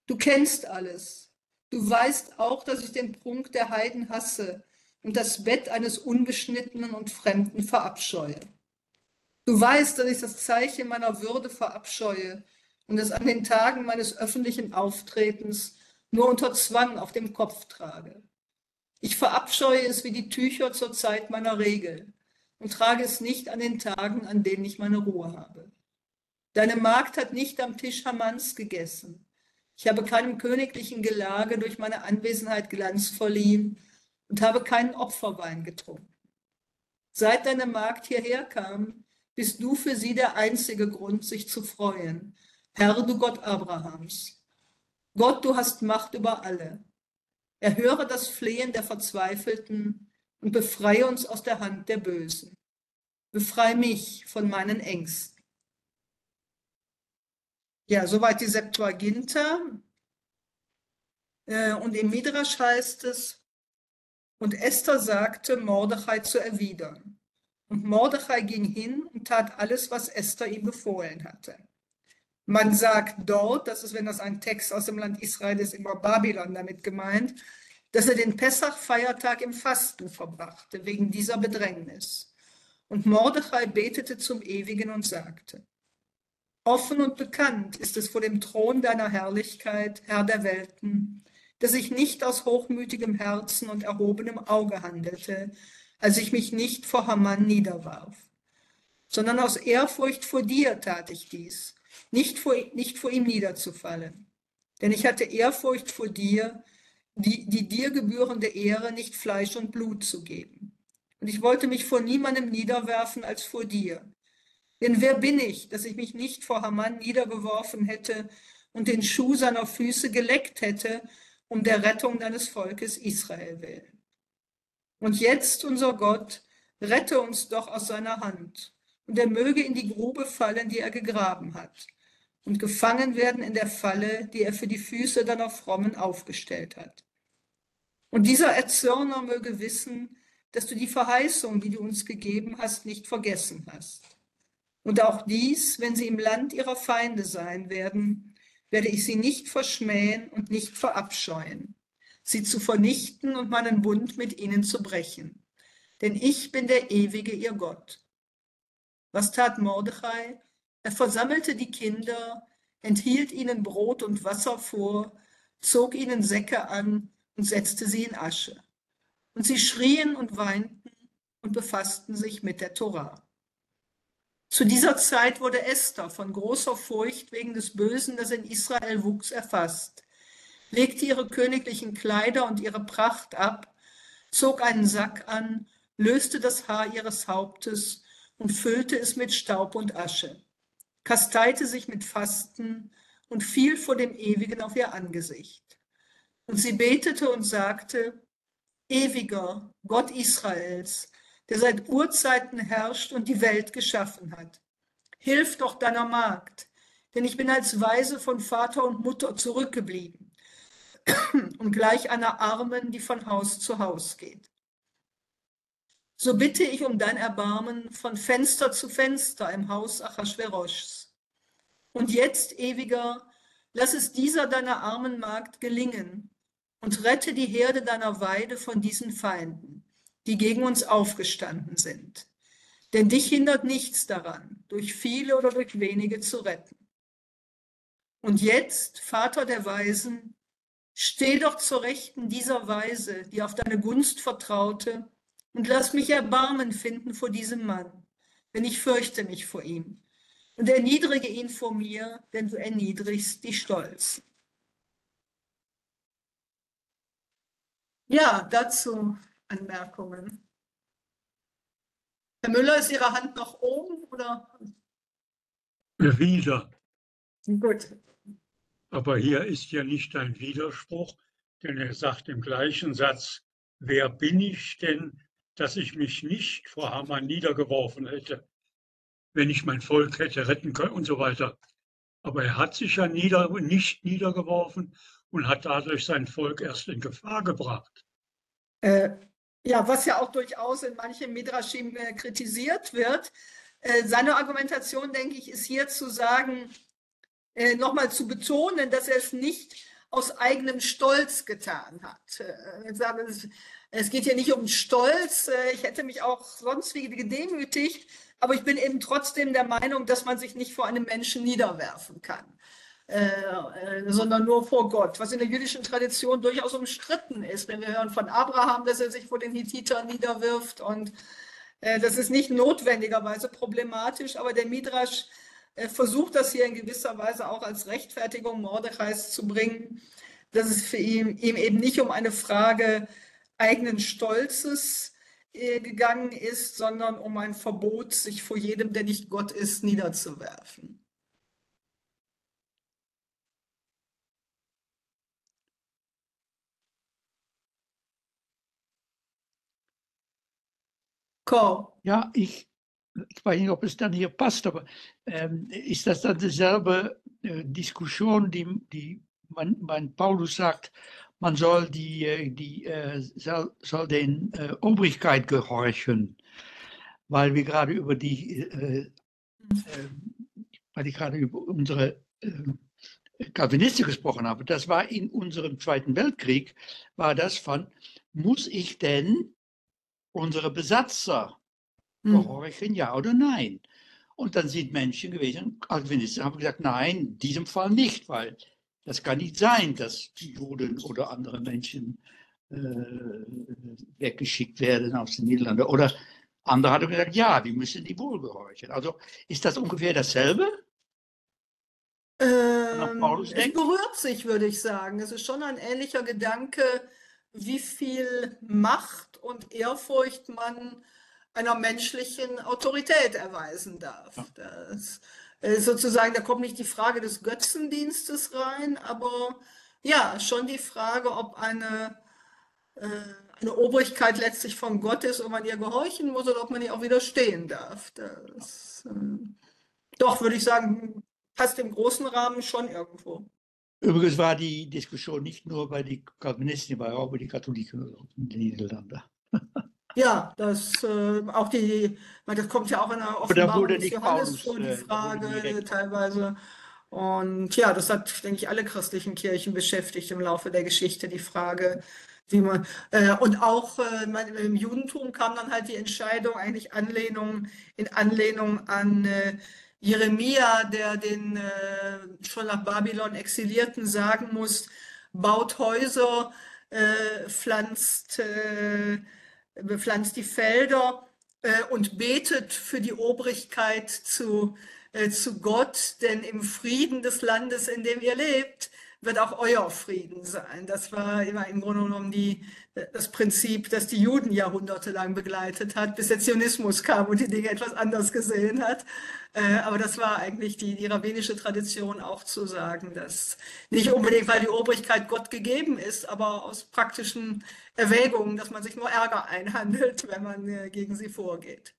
Du kennst alles. Du weißt auch, dass ich den Prunk der Heiden hasse und das Bett eines Unbeschnittenen und Fremden verabscheue. Du weißt, dass ich das Zeichen meiner Würde verabscheue und es an den Tagen meines öffentlichen Auftretens nur unter Zwang auf dem Kopf trage. Ich verabscheue es wie die Tücher zur Zeit meiner Regel und trage es nicht an den Tagen, an denen ich meine Ruhe habe. Deine Magd hat nicht am Tisch Hamans gegessen. Ich habe keinem königlichen Gelage durch meine Anwesenheit Glanz verliehen und habe keinen Opferwein getrunken. Seit deine Magd hierher kam, bist du für sie der einzige Grund, sich zu freuen. Herr, du Gott Abrahams. Gott, du hast Macht über alle. Erhöre das Flehen der Verzweifelten und befreie uns aus der Hand der Bösen. Befreie mich von meinen Ängsten. Ja, soweit die Septuaginta. Und im Midrasch heißt es, und Esther sagte, Mordechai zu erwidern. Und Mordechai ging hin und tat alles, was Esther ihm befohlen hatte. Man sagt dort, das ist, wenn das ein Text aus dem Land Israel ist, immer Babylon damit gemeint, dass er den Pessach-Feiertag im Fasten verbrachte, wegen dieser Bedrängnis. Und Mordechai betete zum Ewigen und sagte, offen und bekannt ist es vor dem Thron deiner Herrlichkeit, Herr der Welten, dass ich nicht aus hochmütigem Herzen und erhobenem Auge handelte, als ich mich nicht vor Haman niederwarf, sondern aus Ehrfurcht vor dir tat ich dies, nicht vor, nicht vor ihm niederzufallen. Denn ich hatte Ehrfurcht vor dir, die, die dir gebührende Ehre nicht Fleisch und Blut zu geben. Und ich wollte mich vor niemandem niederwerfen als vor dir. Denn wer bin ich, dass ich mich nicht vor Haman niedergeworfen hätte und den Schuh seiner Füße geleckt hätte, um der Rettung deines Volkes Israel willen? Und jetzt, unser Gott, rette uns doch aus seiner Hand, und er möge in die Grube fallen, die er gegraben hat, und gefangen werden in der Falle, die er für die Füße deiner Frommen aufgestellt hat. Und dieser Erzürner möge wissen, dass du die Verheißung, die du uns gegeben hast, nicht vergessen hast. Und auch dies, wenn sie im Land ihrer Feinde sein werden, werde ich sie nicht verschmähen und nicht verabscheuen, sie zu vernichten und meinen Bund mit ihnen zu brechen. Denn ich bin der ewige ihr Gott. Was tat Mordechai? Er versammelte die Kinder, enthielt ihnen Brot und Wasser vor, zog ihnen Säcke an und setzte sie in Asche. Und sie schrien und weinten und befassten sich mit der Tora. Zu dieser Zeit wurde Esther von großer Furcht wegen des Bösen, das in Israel wuchs, erfasst, legte ihre königlichen Kleider und ihre Pracht ab, zog einen Sack an, löste das Haar ihres Hauptes und füllte es mit Staub und Asche, kasteite sich mit Fasten und fiel vor dem Ewigen auf ihr Angesicht. Und sie betete und sagte, ewiger Gott Israels, der seit Urzeiten herrscht und die Welt geschaffen hat, hilf doch deiner Magd, denn ich bin als Waise von Vater und Mutter zurückgeblieben und gleich einer Armen, die von Haus zu Haus geht. So bitte ich um dein Erbarmen von Fenster zu Fenster im Haus Achashveroschs. Und jetzt, ewiger, lass es dieser deiner armen Magd gelingen und rette die Herde deiner Weide von diesen Feinden, die gegen uns aufgestanden sind. Denn dich hindert nichts daran, durch viele oder durch wenige zu retten. Und jetzt, Vater der Weisen, steh doch zur Rechten dieser Weise, die auf deine Gunst vertraute, und lass mich Erbarmen finden vor diesem Mann, denn ich fürchte mich vor ihm. Und erniedrige ihn vor mir, denn du erniedrigst die Stolzen. Ja, dazu Anmerkungen. Herr Müller, ist Ihre Hand noch oben, oder? Wieder. Gut. Aber hier ist ja nicht ein Widerspruch, denn er sagt im gleichen Satz, wer bin ich denn, dass ich mich nicht vor Haman niedergeworfen hätte, wenn ich mein Volk hätte retten können und so weiter. Aber er hat sich ja nieder, nicht niedergeworfen und hat dadurch sein Volk erst in Gefahr gebracht. Äh, ja, was ja auch durchaus in manchen Midrashim äh, kritisiert wird. Äh, seine Argumentation, denke ich, ist hier zu sagen, äh, nochmal zu betonen, dass er es nicht aus eigenem Stolz getan hat. Äh, Ich sage, es- es geht hier nicht um Stolz. Äh, Ich hätte mich auch sonst wie gedemütigt, aber ich bin eben trotzdem der Meinung, dass man sich nicht vor einem Menschen niederwerfen kann, äh, äh, sondern nur vor Gott, was in der jüdischen Tradition durchaus umstritten ist. Wenn wir hören von Abraham, dass er sich vor den Hittitern niederwirft, und äh, das ist nicht notwendigerweise problematisch, aber der Midrasch äh, versucht das hier in gewisser Weise auch als Rechtfertigung Mordechais zu bringen, dass es für ihn, ihm eben nicht um eine Frage eigenen Stolzes äh, gegangen ist, sondern um ein Verbot, sich vor jedem, der nicht Gott ist, niederzuwerfen. Cor. Ja, ich, ich weiß nicht, ob es dann hier passt, aber ähm, ist das dann dieselbe äh, Diskussion, die, die man, man Paulus sagt, man soll, die, äh, die, äh, soll, soll den äh, Obrigkeit gehorchen, weil wir gerade über die, äh, äh, weil ich gerade über unsere äh, Calvinisten gesprochen habe. Das war in unserem Zweiten Weltkrieg, war das von, muss ich denn unsere Besatzer gehorchen, ja oder nein? Und dann sind Menschen gewesen, Calvinisten haben gesagt, nein, in diesem Fall nicht, weil das kann nicht sein, dass die Juden oder andere Menschen äh, weggeschickt werden aus den Niederlanden. Oder andere haben gesagt, ja, die müssen die wohl gehorchen. Also ist das ungefähr dasselbe? Ähm, Paulus es denkt? berührt sich, würde ich sagen. Es ist schon ein ähnlicher Gedanke, wie viel Macht und Ehrfurcht man einer menschlichen Autorität erweisen darf. Ja. Das, äh, sozusagen, da kommt nicht die Frage des Götzendienstes rein, aber ja, schon die Frage, ob eine, äh, eine Obrigkeit letztlich von Gott ist, ob man ihr gehorchen muss oder ob man ihr auch widerstehen darf. Das, äh, doch, würde ich sagen, passt im großen Rahmen schon irgendwo. Übrigens war die Diskussion nicht nur bei den Calvinisten, die war auch bei den Katholiken in den Niederlanden. Ja, das äh, auch die, ich meine, das kommt ja auch in der Aber da Offenbarung wurde des nicht Johannes Paulus, vor, die äh, da wurde Frage direkt. teilweise. Und ja, das hat, denke ich, alle christlichen Kirchen beschäftigt im Laufe der Geschichte, die Frage, wie man, äh, und auch äh, mein- im Judentum kam dann halt die Entscheidung, eigentlich Anlehnung, in Anlehnung an äh, Jeremia, der den äh, schon nach Babylon Exilierten sagen muss, baut Häuser, äh, pflanzt, äh, bepflanzt die Felder äh, und betet für die Obrigkeit zu, äh, zu Gott, denn im Frieden des Landes, in dem ihr lebt, wird auch euer Frieden sein. Das war immer im Grunde genommen die, das Prinzip, das die Juden jahrhundertelang begleitet hat, bis der Zionismus kam und die Dinge etwas anders gesehen hat. Äh, aber das war eigentlich die, die rabbinische Tradition auch zu sagen, dass nicht unbedingt, weil die Obrigkeit Gott gegeben ist, aber aus praktischen Erwägungen, dass man sich nur Ärger einhandelt, wenn man äh, gegen sie vorgeht.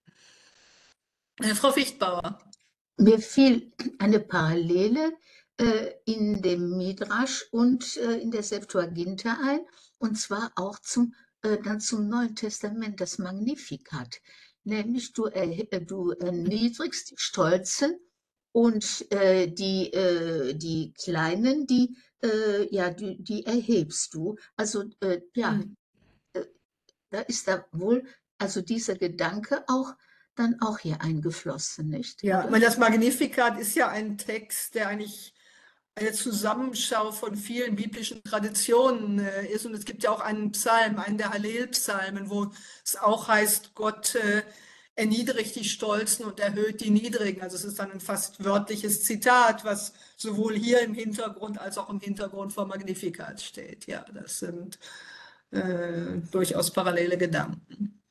Äh, Frau Fichtbauer. Mir fiel eine Parallele äh, in dem Midrasch und äh, in der Septuaginta ein, und zwar auch zum, äh, dann zum Neuen Testament, das Magnificat. Nämlich du, erhe- äh, du erniedrigst die Stolzen und äh, die, äh, die Kleinen, die, äh, ja, die, die erhebst du. Also äh, ja, Hm. äh, da ist da wohl also dieser Gedanke auch dann auch hier eingeflossen, nicht? Ja, ich Oder? meine, das Magnificat ist ja ein Text, der eigentlich eine Zusammenschau von vielen biblischen Traditionen äh, ist. Und es gibt ja auch einen Psalm, einen der Hallel-Psalmen, wo es auch heißt, Gott äh, erniedrigt die Stolzen und erhöht die Niedrigen. Also es ist dann ein fast wörtliches Zitat, was sowohl hier im Hintergrund als auch im Hintergrund vom Magnificat steht. Ja, das sind äh, durchaus parallele Gedanken.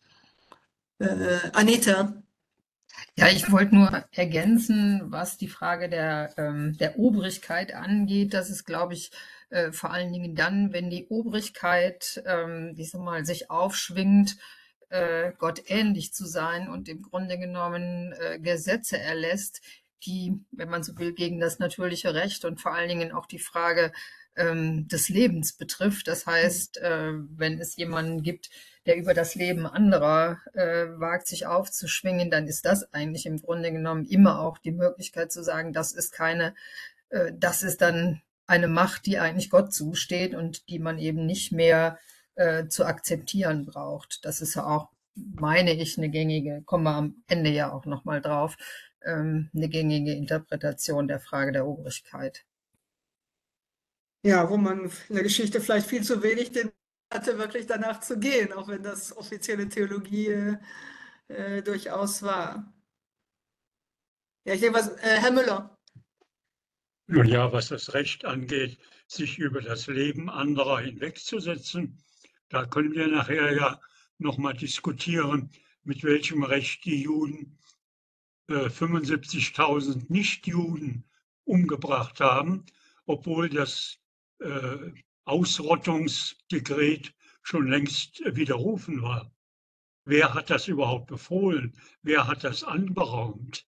Äh, Anita. Ja, ich wollte nur ergänzen, was die Frage der, ähm, der Obrigkeit angeht. Das ist, glaube ich, äh, vor allen Dingen dann, wenn die Obrigkeit, ähm, ich sag mal, sich aufschwingt, äh, Gott ähnlich zu sein und im Grunde genommen äh, Gesetze erlässt, die, wenn man so will, gegen das natürliche Recht und vor allen Dingen auch die Frage ähm, des Lebens betrifft. Das heißt, äh, wenn es jemanden gibt, der über das Leben anderer äh, wagt, sich aufzuschwingen, dann ist das eigentlich im Grunde genommen immer auch die Möglichkeit zu sagen, das ist keine, äh, das ist dann eine Macht, die eigentlich Gott zusteht und die man eben nicht mehr äh, zu akzeptieren braucht. Das ist ja auch, meine ich, eine gängige, kommen wir am Ende ja auch nochmal drauf, ähm, eine gängige Interpretation der Frage der Obrigkeit. Ja, wo man in der Geschichte vielleicht viel zu wenig den hatte, wirklich danach zu gehen, auch wenn das offizielle Theologie äh, äh, durchaus war. Ja, ich denke, was, äh, Herr Müller. Nun ja, was das Recht angeht, sich über das Leben anderer hinwegzusetzen, da können wir nachher ja nochmal diskutieren, mit welchem Recht die Juden äh, fünfundsiebzigtausend Nichtjuden umgebracht haben, obwohl das äh, Ausrottungsdekret schon längst widerrufen war. Wer hat das überhaupt befohlen? Wer hat das anberaumt?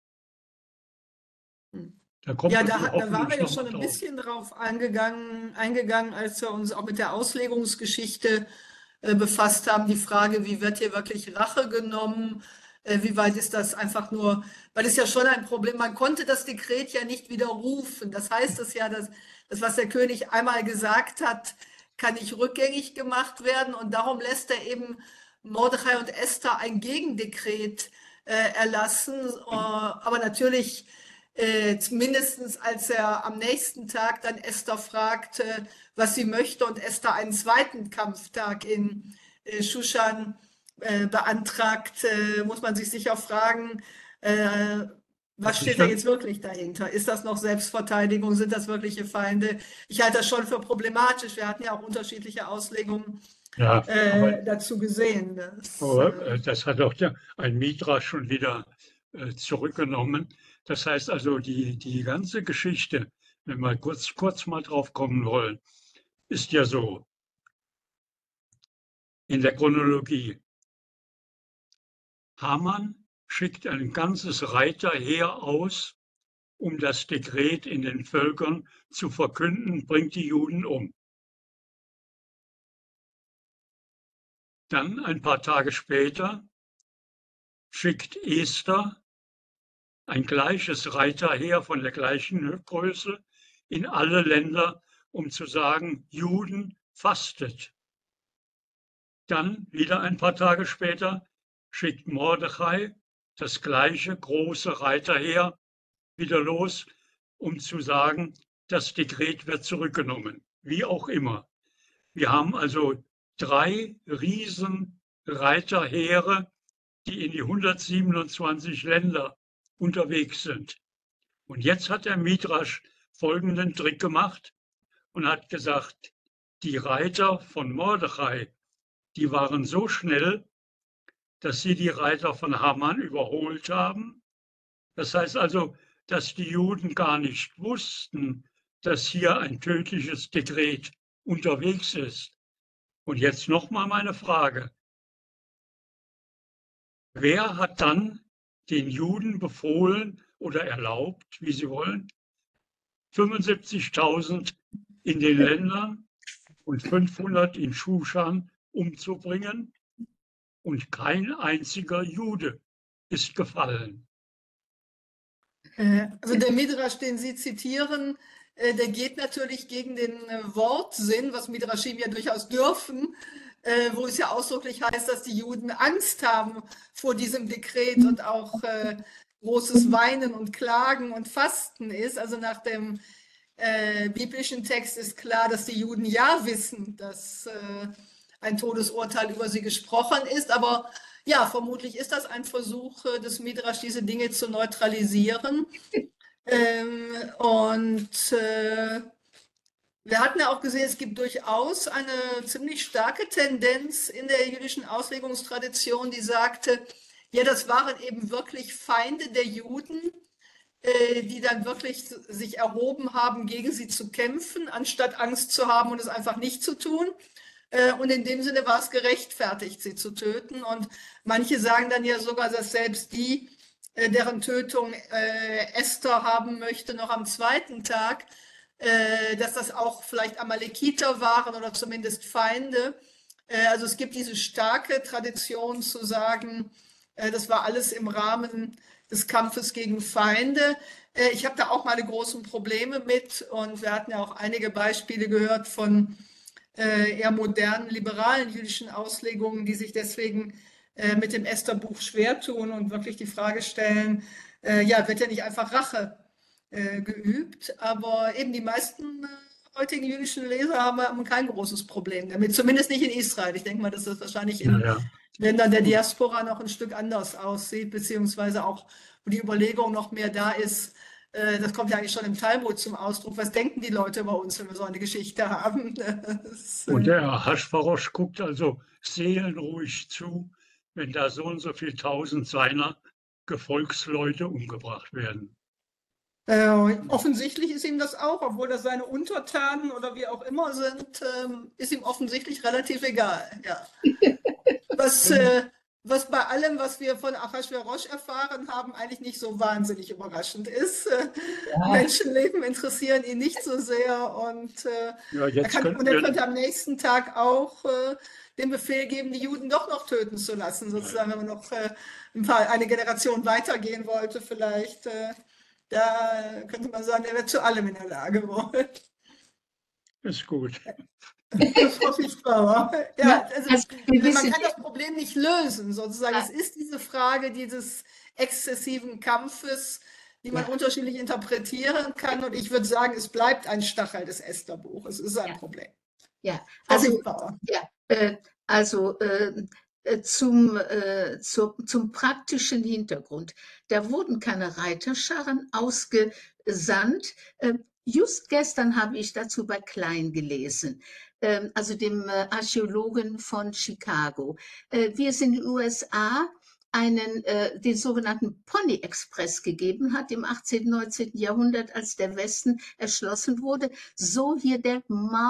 Da kommt Ja, man da, hat, da waren wir ja noch schon mal ein drauf. bisschen drauf eingegangen, eingegangen, als wir uns auch mit der Auslegungsgeschichte äh, befasst haben. Die Frage, wie wird hier wirklich Rache genommen? Äh, wie weit ist das einfach nur, weil es ja schon ein Problem, man konnte das Dekret ja nicht widerrufen. Das heißt es ja, dass das, was der König einmal gesagt hat, kann nicht rückgängig gemacht werden. Und darum lässt er eben Mordechai und Esther ein Gegendekret äh, erlassen. Äh, aber natürlich Äh, mindestens als er am nächsten Tag dann Esther fragte, was sie möchte und Esther einen zweiten Kampftag in äh, Shushan äh, beantragt, äh, muss man sich sicher fragen, äh, was steht da jetzt wirklich dahinter? Ist das noch Selbstverteidigung? Sind das wirkliche Feinde? Ich halte das schon für problematisch. Wir hatten ja auch unterschiedliche Auslegungen Ja, äh, aber, dazu gesehen. Das, aber äh, äh, das hat auch der, ein Mitra schon wieder äh, zurückgenommen. Das heißt also, die, die ganze Geschichte, wenn wir kurz, kurz mal drauf kommen wollen, ist ja so in der Chronologie. Haman schickt ein ganzes Reiterheer aus, um das Dekret in den Völkern zu verkünden, bringt die Juden um. Dann ein paar Tage später schickt Esther ein gleiches Reiterheer von der gleichen Größe in alle Länder, um zu sagen, Juden fastet. Dann wieder ein paar Tage später schickt Mordechai das gleiche große Reiterheer wieder los, um zu sagen, das Dekret wird zurückgenommen, wie auch immer. Wir haben also drei riesen Reiterheere, die in die hundertsiebenundzwanzig Länder unterwegs sind. Und jetzt hat der Midrasch folgenden Trick gemacht und hat gesagt, die Reiter von Mordechai, die waren so schnell, dass sie die Reiter von Haman überholt haben. Das heißt also, dass die Juden gar nicht wussten, dass hier ein tödliches Dekret unterwegs ist. Und jetzt nochmal meine Frage. Wer hat dann den Juden befohlen oder erlaubt, wie sie wollen, fünfundsiebzigtausend in den Ländern und fünfhundert in Shushan umzubringen? Und kein einziger Jude ist gefallen. Also der Midrash, den Sie zitieren, äh, der geht natürlich gegen den äh, Wortsinn, was Midrashim ja durchaus dürfen, äh, wo es ja ausdrücklich heißt, dass die Juden Angst haben vor diesem Dekret und auch äh, großes Weinen und Klagen und Fasten ist. Also nach dem äh, biblischen Text ist klar, dass die Juden ja wissen, dass äh, ein Todesurteil über sie gesprochen ist, aber ja, vermutlich ist das ein Versuch äh, des Midrash, diese Dinge zu neutralisieren. Ähm, und äh, wir hatten ja auch gesehen, es gibt durchaus eine ziemlich starke Tendenz in der jüdischen Auslegungstradition, die sagte, ja, das waren eben wirklich Feinde der Juden, äh, die dann wirklich sich erhoben haben, gegen sie zu kämpfen, anstatt Angst zu haben und es einfach nicht zu tun. Und in dem Sinne war es gerechtfertigt, sie zu töten. Und manche sagen dann ja sogar, dass selbst die, deren Tötung Esther haben möchte, noch am zweiten Tag, dass das auch vielleicht Amalekiter waren oder zumindest Feinde. Also es gibt diese starke Tradition zu sagen, das war alles im Rahmen des Kampfes gegen Feinde. Äh, Ich habe da auch meine großen Probleme mit und wir hatten ja auch einige Beispiele gehört von äh, eher modernen, liberalen jüdischen Auslegungen, die sich deswegen äh, mit dem Esther-Buch schwer tun und wirklich die Frage stellen, äh, ja, wird ja nicht einfach Rache äh, geübt, aber eben die meisten äh, heutigen jüdischen Leser haben, haben kein großes Problem damit, zumindest nicht in Israel. Ich denke mal, dass das wahrscheinlich Ja, in ja. Ländern der Diaspora noch ein Stück anders aussieht, beziehungsweise auch, wo die Überlegung noch mehr da ist. äh, Das kommt ja eigentlich schon im Talmud zum Ausdruck. Was denken die Leute über uns, wenn wir so eine Geschichte haben? Das, Und äh, der Ahasverosch guckt also seelenruhig zu, wenn da so und so viel tausend seiner Gefolgsleute umgebracht werden. Äh, offensichtlich ist ihm das auch, obwohl das seine Untertanen oder wie auch immer sind, ähm, ist ihm offensichtlich relativ egal. Ja. Was, äh, was bei allem, was wir von Ahasverosch erfahren haben, eigentlich nicht so wahnsinnig überraschend ist. Äh, Ja, Menschenleben interessieren ihn nicht so sehr und, äh, Ja, er jetzt kann, könnten und er wir, könnte am nächsten Tag auch äh, den Befehl geben, die Juden doch noch töten zu lassen, sozusagen, wenn man noch äh, ein paar, eine Generation weitergehen wollte, vielleicht. Äh, da könnte man sagen, er wird zu allem in der Lage wohl. ist gut. Frau Fischbauer. ja, Ja, also also wir man wissen, kann das Problem nicht lösen, sozusagen. ja, Es ist diese Frage dieses exzessiven Kampfes, die man ja, unterschiedlich interpretieren kann. Und ich würde sagen, es bleibt ein Stachel des Esther-Buches. Es ist ein ja, Problem. ja. Frau Also, Fischbauer. ja, äh, also äh, äh, zum, äh, zur, zum praktischen Hintergrund. Da wurden keine Reiterscharen ausgesandt. Äh, just gestern habe ich dazu bei Klein gelesen, ähm, also dem äh, Archäologen von Chicago. Äh, wie es in den U S A einen, äh, den sogenannten Pony Express gegeben hat im achtzehnten, neunzehnten Jahrhundert, als der Westen erschlossen wurde, so hier der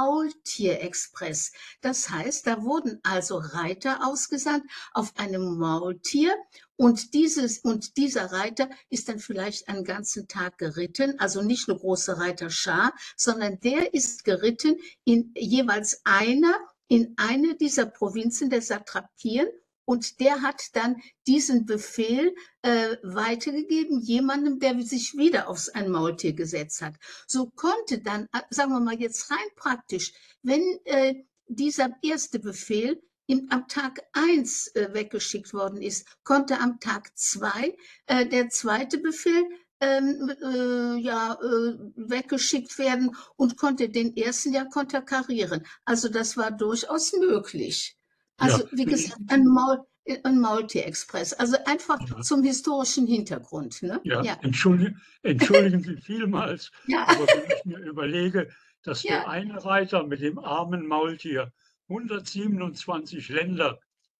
Maultier-Express. Das heißt, da wurden also Reiter ausgesandt auf einem Maultier und, dieses, und dieser Reiter ist dann vielleicht einen ganzen Tag geritten, also nicht eine große Reiterschar, sondern der ist geritten in jeweils einer, in eine dieser Provinzen der Satrapien und der hat dann diesen Befehl äh, weitergegeben, jemandem, der sich wieder aufs ein Maultier gesetzt hat. So konnte dann, sagen wir mal jetzt rein praktisch, wenn äh, dieser erste Befehl im, am Tag eins äh, weggeschickt worden ist, konnte am Tag zwei äh, der zweite Befehl ähm, äh, ja, äh, weggeschickt werden und konnte den ersten ja konterkarieren. Also das war durchaus möglich. Ja, Also wie gesagt, ein, Maul, ein Maultier-Express. Also einfach ja, zum historischen Hintergrund. Ne? ja. Ja, Entschuldigen, entschuldigen Sie vielmals, ja, aber wenn ich mir überlege, dass der ja. eine Reiter mit dem armen Maultier hundertsiebenundzwanzig Länder,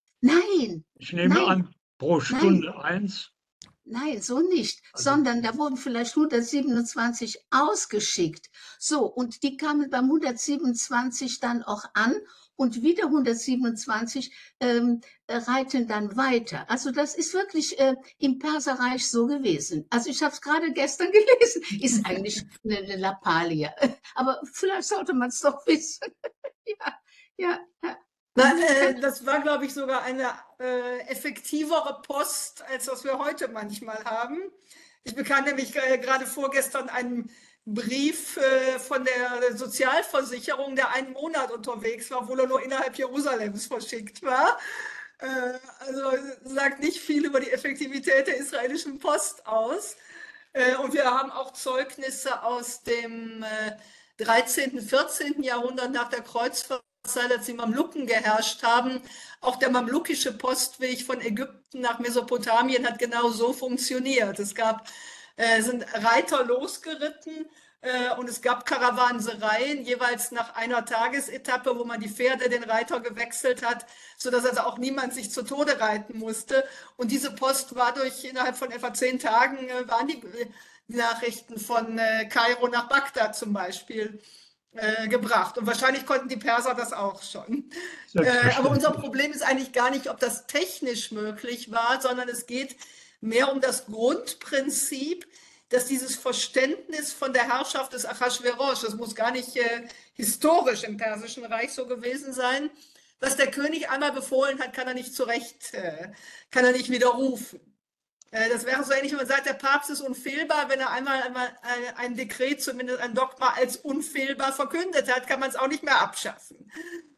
Nein, ich nehme nein, an, pro nein. Stunde eins, Nein, so nicht, also sondern da wurden vielleicht hundertsiebenundzwanzig ausgeschickt. So, und die kamen beim hundertsiebenundzwanzig dann auch an und wieder hundertsiebenundzwanzig ähm, äh, reiten dann weiter. Also das ist wirklich äh, im Perserreich so gewesen. Also ich habe es gerade gestern gelesen, ist eigentlich eine, eine Lappalie. Aber vielleicht sollte man es doch wissen. Ja, ja, ja. Na, äh, das war, glaube ich, sogar eine äh, effektivere Post, als was wir heute manchmal haben. Ich bekam nämlich äh, gerade vorgestern einen Brief äh, von der Sozialversicherung, der einen Monat unterwegs war, obwohl er nur innerhalb Jerusalems verschickt war. Äh, also sagt nicht viel über die Effektivität der israelischen Post aus. Äh, und wir haben auch Zeugnisse aus dem äh, dreizehnten, vierzehnten Jahrhundert nach der Kreuzfahrt, als die Mamluken geherrscht haben. Auch der mamlukische Postweg von Ägypten nach Mesopotamien hat genau so funktioniert. Es gab, äh, sind Reiter losgeritten äh, und es gab Karawansereien, jeweils nach einer Tagesetappe, wo man die Pferde, den Reiter gewechselt hat, sodass also auch niemand sich zu Tode reiten musste. Und diese Post war durch, innerhalb von etwa zehn Tagen, äh, waren die, die Nachrichten von äh, Kairo nach Bagdad zum Beispiel Äh, gebracht. Und wahrscheinlich konnten die Perser das auch schon. Äh, aber unser Problem ist eigentlich gar nicht, ob das technisch möglich war, sondern es geht mehr um das Grundprinzip, dass dieses Verständnis von der Herrschaft des Ahasverosch, das muss gar nicht äh, historisch im Persischen Reich so gewesen sein, was der König einmal befohlen hat, kann er nicht zurecht, äh, kann er nicht widerrufen. Das wäre so ähnlich, wenn man sagt, der Papst ist unfehlbar. Wenn er einmal, einmal ein Dekret, zumindest ein Dogma als unfehlbar verkündet hat, kann man es auch nicht mehr abschaffen.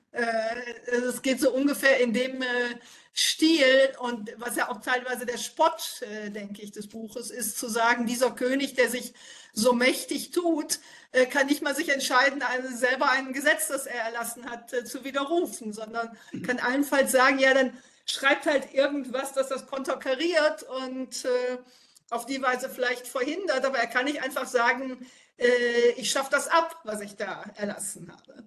Es geht so ungefähr in dem Stil, und was ja auch teilweise der Spott, denke ich, des Buches ist, zu sagen, dieser König, der sich so mächtig tut, kann nicht mal sich entscheiden, selber ein Gesetz, das er erlassen hat, zu widerrufen, sondern kann allenfalls sagen, ja, dann schreibt halt irgendwas, das das konterkariert und äh, auf die Weise vielleicht verhindert, aber er kann nicht einfach sagen, äh, ich schaffe das ab, was ich da erlassen habe.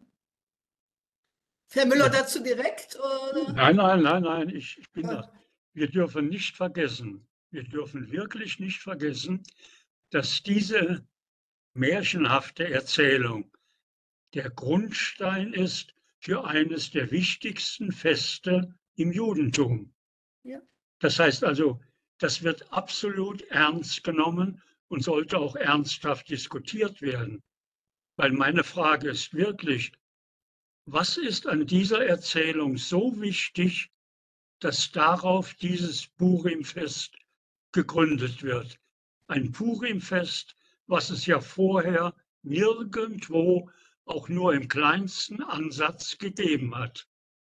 Herr Müller, Ja. dazu direkt? Oder? Nein, nein, nein, nein, ich, ich bin da. Wir dürfen nicht vergessen, wir dürfen wirklich nicht vergessen, dass diese märchenhafte Erzählung der Grundstein ist für eines der wichtigsten Feste im Judentum. Ja. Das heißt also, das wird absolut ernst genommen und sollte auch ernsthaft diskutiert werden. Weil meine Frage ist wirklich, was ist an dieser Erzählung so wichtig, dass darauf dieses Purimfest gegründet wird? Ein Purimfest, was es ja vorher nirgendwo auch nur im kleinsten Ansatz gegeben hat.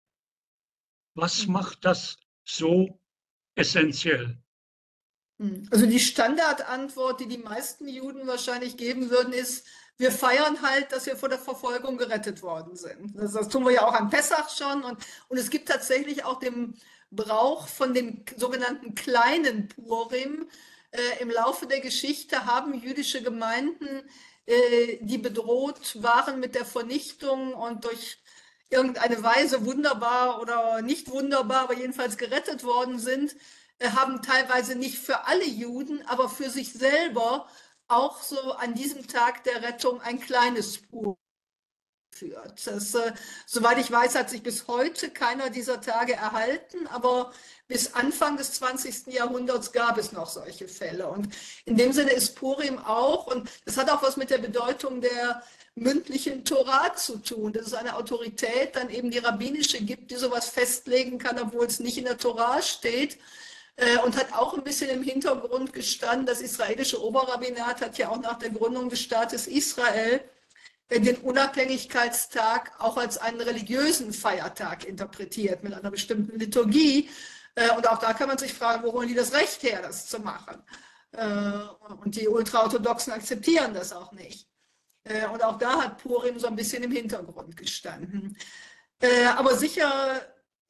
Was macht das so essentiell? Also die Standardantwort, die die meisten Juden wahrscheinlich geben würden, ist, wir feiern halt, dass wir vor der Verfolgung gerettet worden sind. Das, das tun wir ja auch an Pessach schon. Und, und es gibt tatsächlich auch den Brauch von dem sogenannten kleinen Purim. Äh, Im Laufe der Geschichte haben jüdische Gemeinden, äh, die bedroht waren mit der Vernichtung und durch irgendeine Weise wunderbar oder nicht wunderbar, aber jedenfalls gerettet worden sind, haben teilweise nicht für alle Juden, aber für sich selber auch so an diesem Tag der Rettung ein kleines Purim geführt. Das, äh, soweit ich weiß, hat sich bis heute keiner dieser Tage erhalten, aber bis Anfang des zwanzigsten Jahrhunderts gab es noch solche Fälle. Und in dem Sinne ist Purim auch, und das hat auch was mit der Bedeutung der mündlichen Tora zu tun, dass es eine Autorität, dann eben die rabbinische, gibt, die sowas festlegen kann, obwohl es nicht in der Tora steht. Und hat auch ein bisschen im Hintergrund gestanden. Das israelische Oberrabbinat hat ja auch nach der Gründung des Staates Israel den Unabhängigkeitstag auch als einen religiösen Feiertag interpretiert, mit einer bestimmten Liturgie. Und auch da kann man sich fragen, wo holen die das Recht her, das zu machen? Und die Ultraorthodoxen akzeptieren das auch nicht. Und auch da hat Purim so ein bisschen im Hintergrund gestanden. Aber sicher,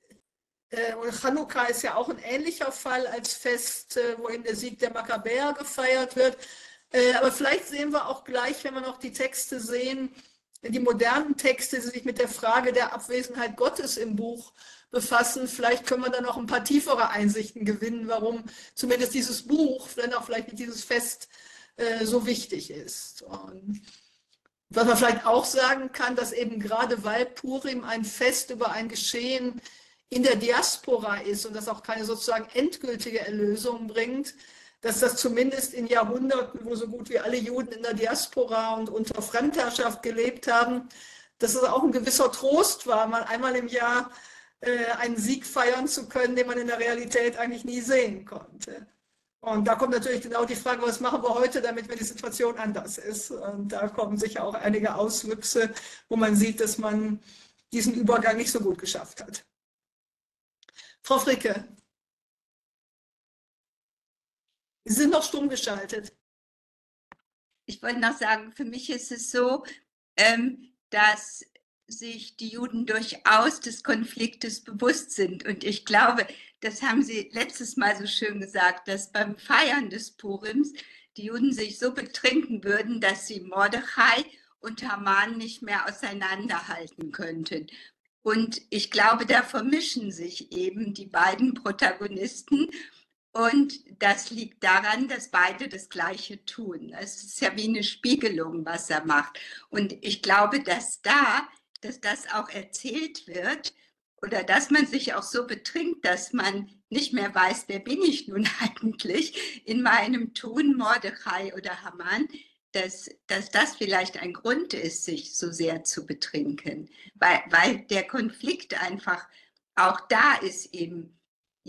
und Chanukka ist ja auch ein ähnlicher Fall als Fest, wo eben der Sieg der Makkabäer gefeiert wird. Aber vielleicht sehen wir auch gleich, wenn wir noch die Texte sehen, die modernen Texte, die sich mit der Frage der Abwesenheit Gottes im Buch befassen. Vielleicht können wir dann noch ein paar tiefere Einsichten gewinnen, warum zumindest dieses Buch, wenn auch vielleicht nicht dieses Fest, so wichtig ist. Und was man vielleicht auch sagen kann, dass eben gerade weil Purim ein Fest über ein Geschehen in der Diaspora ist und das auch keine sozusagen endgültige Erlösung bringt, dass das zumindest in Jahrhunderten, wo so gut wie alle Juden in der Diaspora und unter Fremdherrschaft gelebt haben, dass es auch ein gewisser Trost war, mal einmal im Jahr äh, einen Sieg feiern zu können, den man in der Realität eigentlich nie sehen konnte. Und da kommt natürlich genau die Frage, was machen wir heute, damit wenn die Situation anders ist. Und da kommen sicher auch einige Auswüchse, wo man sieht, dass man diesen Übergang nicht so gut geschafft hat. Frau Fricke, Sie sind noch stumm geschaltet. Ich wollte noch sagen, für mich ist es so, ähm, dass sich die Juden durchaus des Konfliktes bewusst sind. Und ich glaube, das haben Sie letztes Mal so schön gesagt, dass beim Feiern des Purims die Juden sich so betrinken würden, dass sie Mordechai und Haman nicht mehr auseinanderhalten könnten. Und ich glaube, da vermischen sich eben die beiden Protagonisten. Und das liegt daran, dass beide das Gleiche tun. Es ist ja wie eine Spiegelung, was er macht. Und ich glaube, dass da, dass das auch erzählt wird oder dass man sich auch so betrinkt, dass man nicht mehr weiß, wer bin ich nun eigentlich in meinem Tun, Mordechai oder Haman, dass, dass das vielleicht ein Grund ist, sich so sehr zu betrinken, weil, weil der Konflikt einfach auch da ist eben, ja,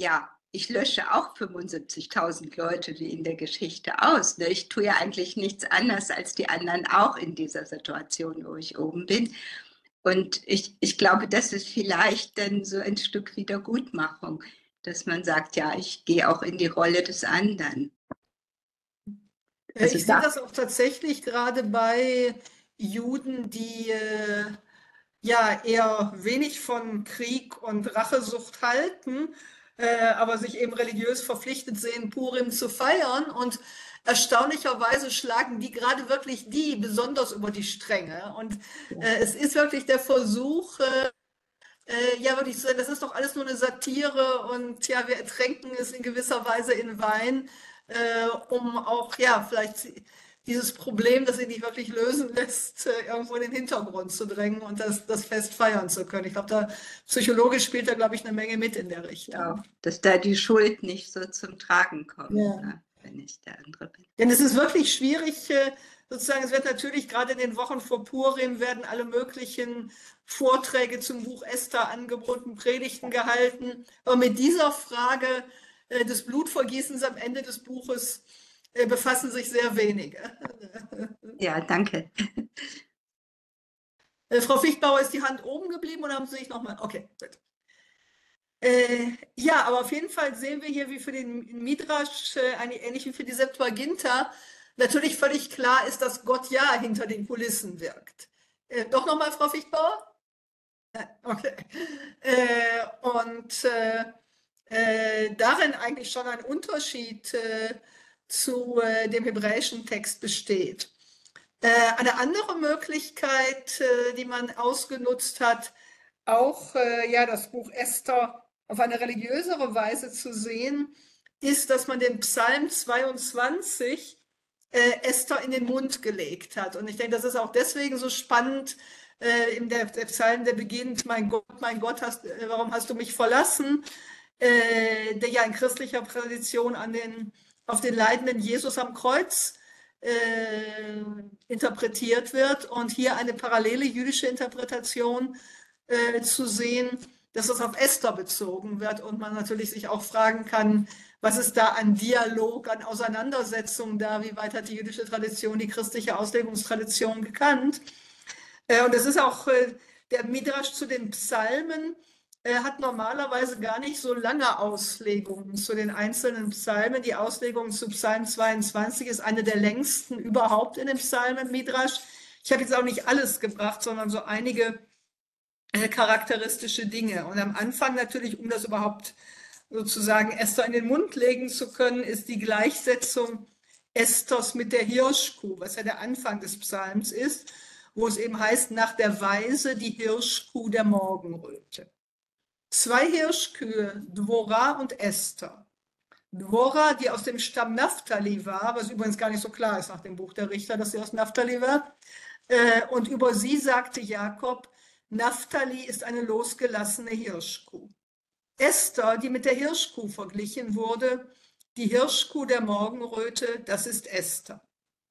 ich lösche auch fünfundsiebzigtausend Leute wie in der Geschichte aus. Ne? Ich tue ja eigentlich nichts anderes als die anderen auch in dieser Situation, wo ich oben bin. Und ich, ich glaube, das ist vielleicht dann so ein Stück Wiedergutmachung, dass man sagt, ja, ich gehe auch in die Rolle des anderen. Also Ich sehe da, das auch tatsächlich gerade bei Juden, die äh, ja eher wenig von Krieg und Rachesucht halten, äh, aber sich eben religiös verpflichtet sehen, Purim zu feiern. Und erstaunlicherweise schlagen die gerade wirklich die besonders über die Stränge. Und äh, es ist wirklich der Versuch, äh, äh, ja wirklich zu sagen, das ist doch alles nur eine Satire und ja, wir ertränken es in gewisser Weise in Wein, äh, um auch ja vielleicht dieses Problem, das sich nicht wirklich lösen lässt, äh, irgendwo in den Hintergrund zu drängen und das, das Fest feiern zu können. Ich glaube, da psychologisch spielt da, glaube ich, eine Menge mit in der Richtung. ja, dass da die Schuld nicht so zum Tragen kommt, Ja. ne, wenn ich der andere bin. Denn es ist wirklich schwierig, äh, sozusagen, es wird natürlich gerade in den Wochen vor Purim werden alle möglichen Vorträge zum Buch Esther angeboten, Predigten gehalten. Aber mit dieser Frage äh, des Blutvergießens am Ende des Buches äh, befassen sich sehr wenige. Ja, danke. Äh, Frau Fichtbauer, ist die Hand oben geblieben oder haben Sie sich nochmal? Okay, gut. Äh, ja, aber auf jeden Fall sehen wir hier, wie für den Midrash, äh, eigentlich ähnlich wie für die Septuaginta, natürlich völlig klar ist, dass Gott ja hinter den Kulissen wirkt. Äh, doch nochmal, Frau Fichtbauer? Ja, okay. Äh, und äh, äh, darin eigentlich schon ein Unterschied äh, zu äh, dem hebräischen Text besteht. Äh, eine andere Möglichkeit, äh, die man ausgenutzt hat, auch äh, ja, das Buch Esther auf eine religiösere Weise zu sehen, ist, dass man den Psalm zweiundzwanzig äh, Esther in den Mund gelegt hat. Und ich denke, das ist auch deswegen so spannend, äh, in der, der Psalm, der beginnt, mein Gott, mein Gott, hast, äh, warum hast du mich verlassen? Äh, der ja in christlicher Tradition an den, auf den leidenden Jesus am Kreuz äh, interpretiert wird und hier eine parallele jüdische Interpretation äh, zu sehen, dass es auf Esther bezogen wird und man natürlich sich auch fragen kann, was ist da an Dialog, an Auseinandersetzung da, wie weit hat die jüdische Tradition die christliche Auslegungstradition gekannt. Äh, und es ist auch äh, der Midrash zu den Psalmen, äh, hat normalerweise gar nicht so lange Auslegungen zu den einzelnen Psalmen. Die Auslegung zu Psalm zweiundzwanzig ist eine der längsten überhaupt in dem Psalmen Midrash. Ich habe jetzt auch nicht alles gebracht, sondern so einige äh, charakteristische Dinge. Und am Anfang natürlich, um das überhaupt sozusagen Esther in den Mund legen zu können, ist die Gleichsetzung Esthers mit der Hirschkuh, was ja der Anfang des Psalms ist, wo es eben heißt, nach der Weise die Hirschkuh der Morgenröte. Zwei Hirschkühe, Dvorah und Esther. Dvorah, die aus dem Stamm Naphtali war, was übrigens gar nicht so klar ist nach dem Buch der Richter, dass sie aus Naphtali war. Und über sie sagte Jakob, Naphtali ist eine losgelassene Hirschkuh. Esther, die mit der Hirschkuh verglichen wurde, die Hirschkuh der Morgenröte, das ist Esther.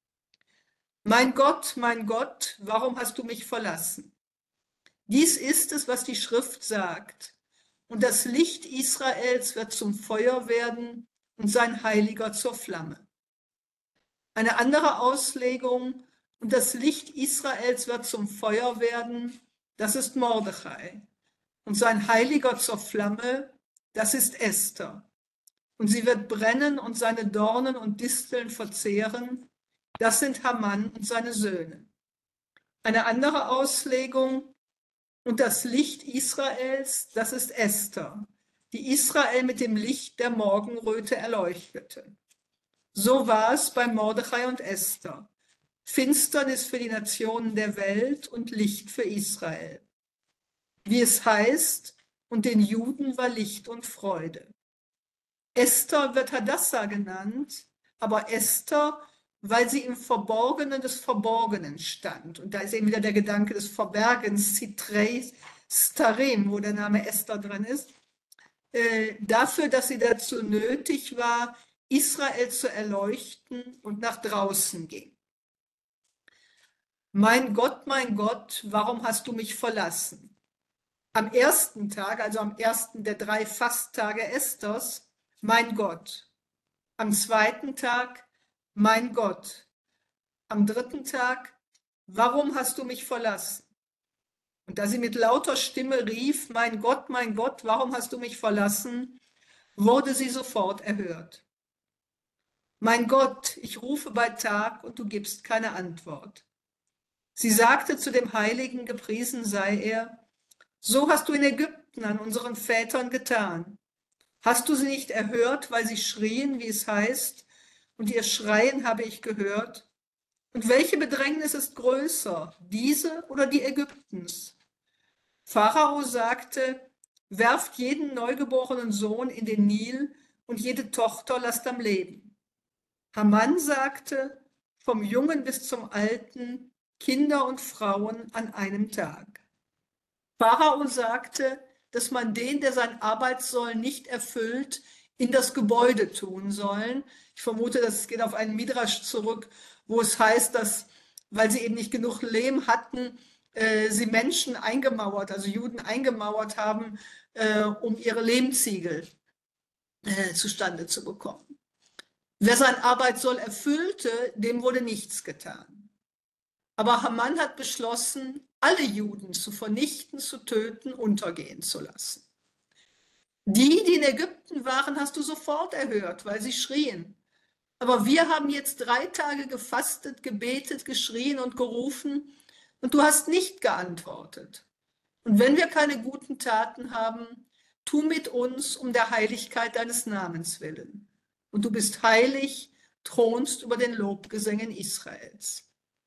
Mein Gott, mein Gott, warum hast du mich verlassen? Dies ist es, was die Schrift sagt. Und das Licht Israels wird zum Feuer werden und sein Heiliger zur Flamme. Eine andere Auslegung, und das Licht Israels wird zum Feuer werden, das ist Mordechai. Und sein Heiliger zur Flamme, das ist Esther. Und sie wird brennen und seine Dornen und Disteln verzehren, das sind Haman und seine Söhne. Eine andere Auslegung, und das Licht Israels, das ist Esther, die Israel mit dem Licht der Morgenröte erleuchtete. So war es bei Mordechai und Esther. Finsternis für die Nationen der Welt und Licht für Israel. Wie es heißt, und den Juden war Licht und Freude. Esther wird Hadassah genannt, aber Esther, weil sie im Verborgenen des Verborgenen stand. Und da ist eben wieder der Gedanke des Verbergens, Sitrei Starim, wo der Name Esther drin ist, äh, dafür, dass sie dazu nötig war, Israel zu erleuchten und nach draußen ging. Mein Gott, mein Gott, warum hast du mich verlassen? Am ersten Tag, also am ersten der drei Fasttage Esthers, mein Gott. Am zweiten Tag, mein Gott. Am dritten Tag, warum hast du mich verlassen? Und da sie mit lauter Stimme rief, mein Gott, mein Gott, warum hast du mich verlassen, wurde sie sofort erhört. Mein Gott, ich rufe bei Tag und du gibst keine Antwort. Sie sagte zu dem Heiligen, gepriesen sei er, so hast du in Ägypten an unseren Vätern getan. Hast du sie nicht erhört, weil sie schrien, wie es heißt, und ihr Schreien habe ich gehört? Und welche Bedrängnis ist größer, diese oder die Ägyptens? Pharao sagte, werft jeden neugeborenen Sohn in den Nil und jede Tochter lasst am Leben. Haman sagte, vom Jungen bis zum Alten, Kinder und Frauen an einem Tag. Pharao sagte, dass man den, der sein Arbeitssoll nicht erfüllt, in das Gebäude tun sollen. Ich vermute, das geht auf einen Midrasch zurück, wo es heißt, dass, weil sie eben nicht genug Lehm hatten, äh, sie Menschen eingemauert, also Juden eingemauert haben, äh, um ihre Lehmziegel äh, zustande zu bekommen. Wer sein Arbeitssoll erfüllte, dem wurde nichts getan. Aber Haman hat beschlossen, alle Juden zu vernichten, zu töten, untergehen zu lassen. Die, die in Ägypten waren, hast du sofort erhört, weil sie schrien. Aber wir haben jetzt drei Tage gefastet, gebetet, geschrien und gerufen und du hast nicht geantwortet. Und wenn wir keine guten Taten haben, tu mit uns um der Heiligkeit deines Namens willen. Und du bist heilig, thronst über den Lobgesängen Israels.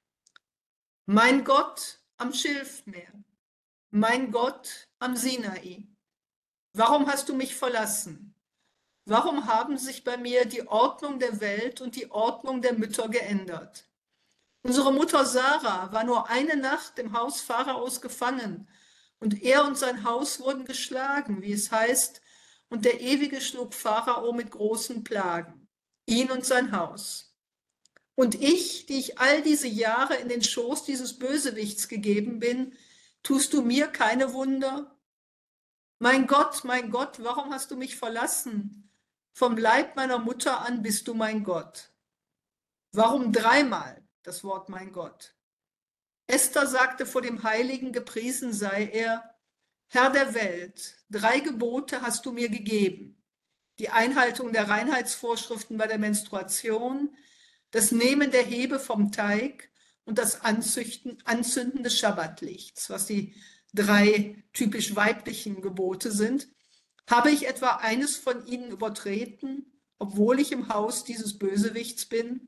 Mein Gott am Schilfmeer, mein Gott am Sinai, warum hast du mich verlassen? Warum haben sich bei mir die Ordnung der Welt und die Ordnung der Mütter geändert? Unsere Mutter Sarah war nur eine Nacht im Haus Pharaos gefangen und er und sein Haus wurden geschlagen, wie es heißt, und der Ewige schlug Pharao mit großen Plagen, ihn und sein Haus. Und ich, die ich all diese Jahre in den Schoß dieses Bösewichts gegeben bin, tust du mir keine Wunder? Mein Gott, mein Gott, warum hast du mich verlassen? Vom Leib meiner Mutter an bist du mein Gott. Warum dreimal das Wort mein Gott? Esther sagte vor dem Heiligen, gepriesen sei er, Herr der Welt, drei Gebote hast du mir gegeben. Die Einhaltung der Reinheitsvorschriften bei der Menstruation, das Nehmen der Hebe vom Teig und das Anzüchten, Anzünden des Schabbatlichts, was die drei typisch weiblichen Gebote sind. Habe ich etwa eines von ihnen übertreten, obwohl ich im Haus dieses Bösewichts bin?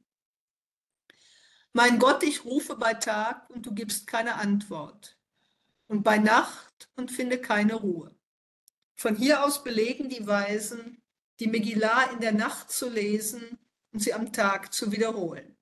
Mein Gott, ich rufe bei Tag und du gibst keine Antwort, und bei Nacht und finde keine Ruhe. Von hier aus belegen die Weisen, die Megillah in der Nacht zu lesen und sie am Tag zu wiederholen.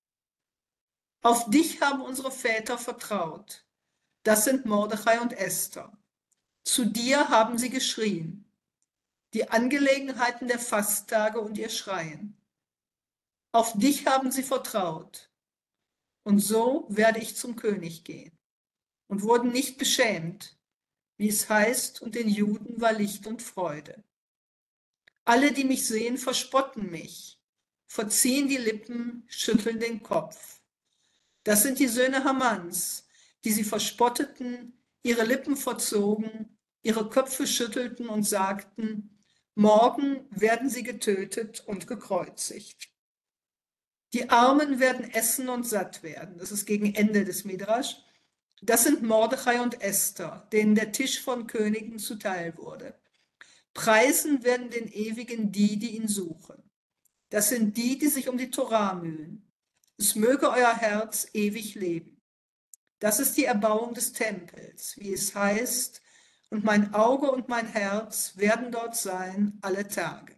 Auf dich haben unsere Väter vertraut. Das sind Mordechai und Esther. Zu dir haben sie geschrien. Die Angelegenheiten der Fasttage und ihr Schreien. Auf dich haben sie vertraut. Und so werde ich zum König gehen. Und wurden nicht beschämt, wie es heißt, und den Juden war Licht und Freude. Alle, die mich sehen, verspotten mich, verziehen die Lippen, schütteln den Kopf. Das sind die Söhne Hamans, die sie verspotteten, ihre Lippen verzogen, ihre Köpfe schüttelten und sagten, morgen werden sie getötet und gekreuzigt. Die Armen werden essen und satt werden. Das ist gegen Ende des Midrasch. Das sind Mordechai und Esther, denen der Tisch von Königen zuteil wurde. Preisen werden den Ewigen die, die ihn suchen. Das sind die, die sich um die Torah mühen. Es möge euer Herz ewig leben. Das ist die Erbauung des Tempels, wie es heißt, und mein Auge und mein Herz werden dort sein alle Tage.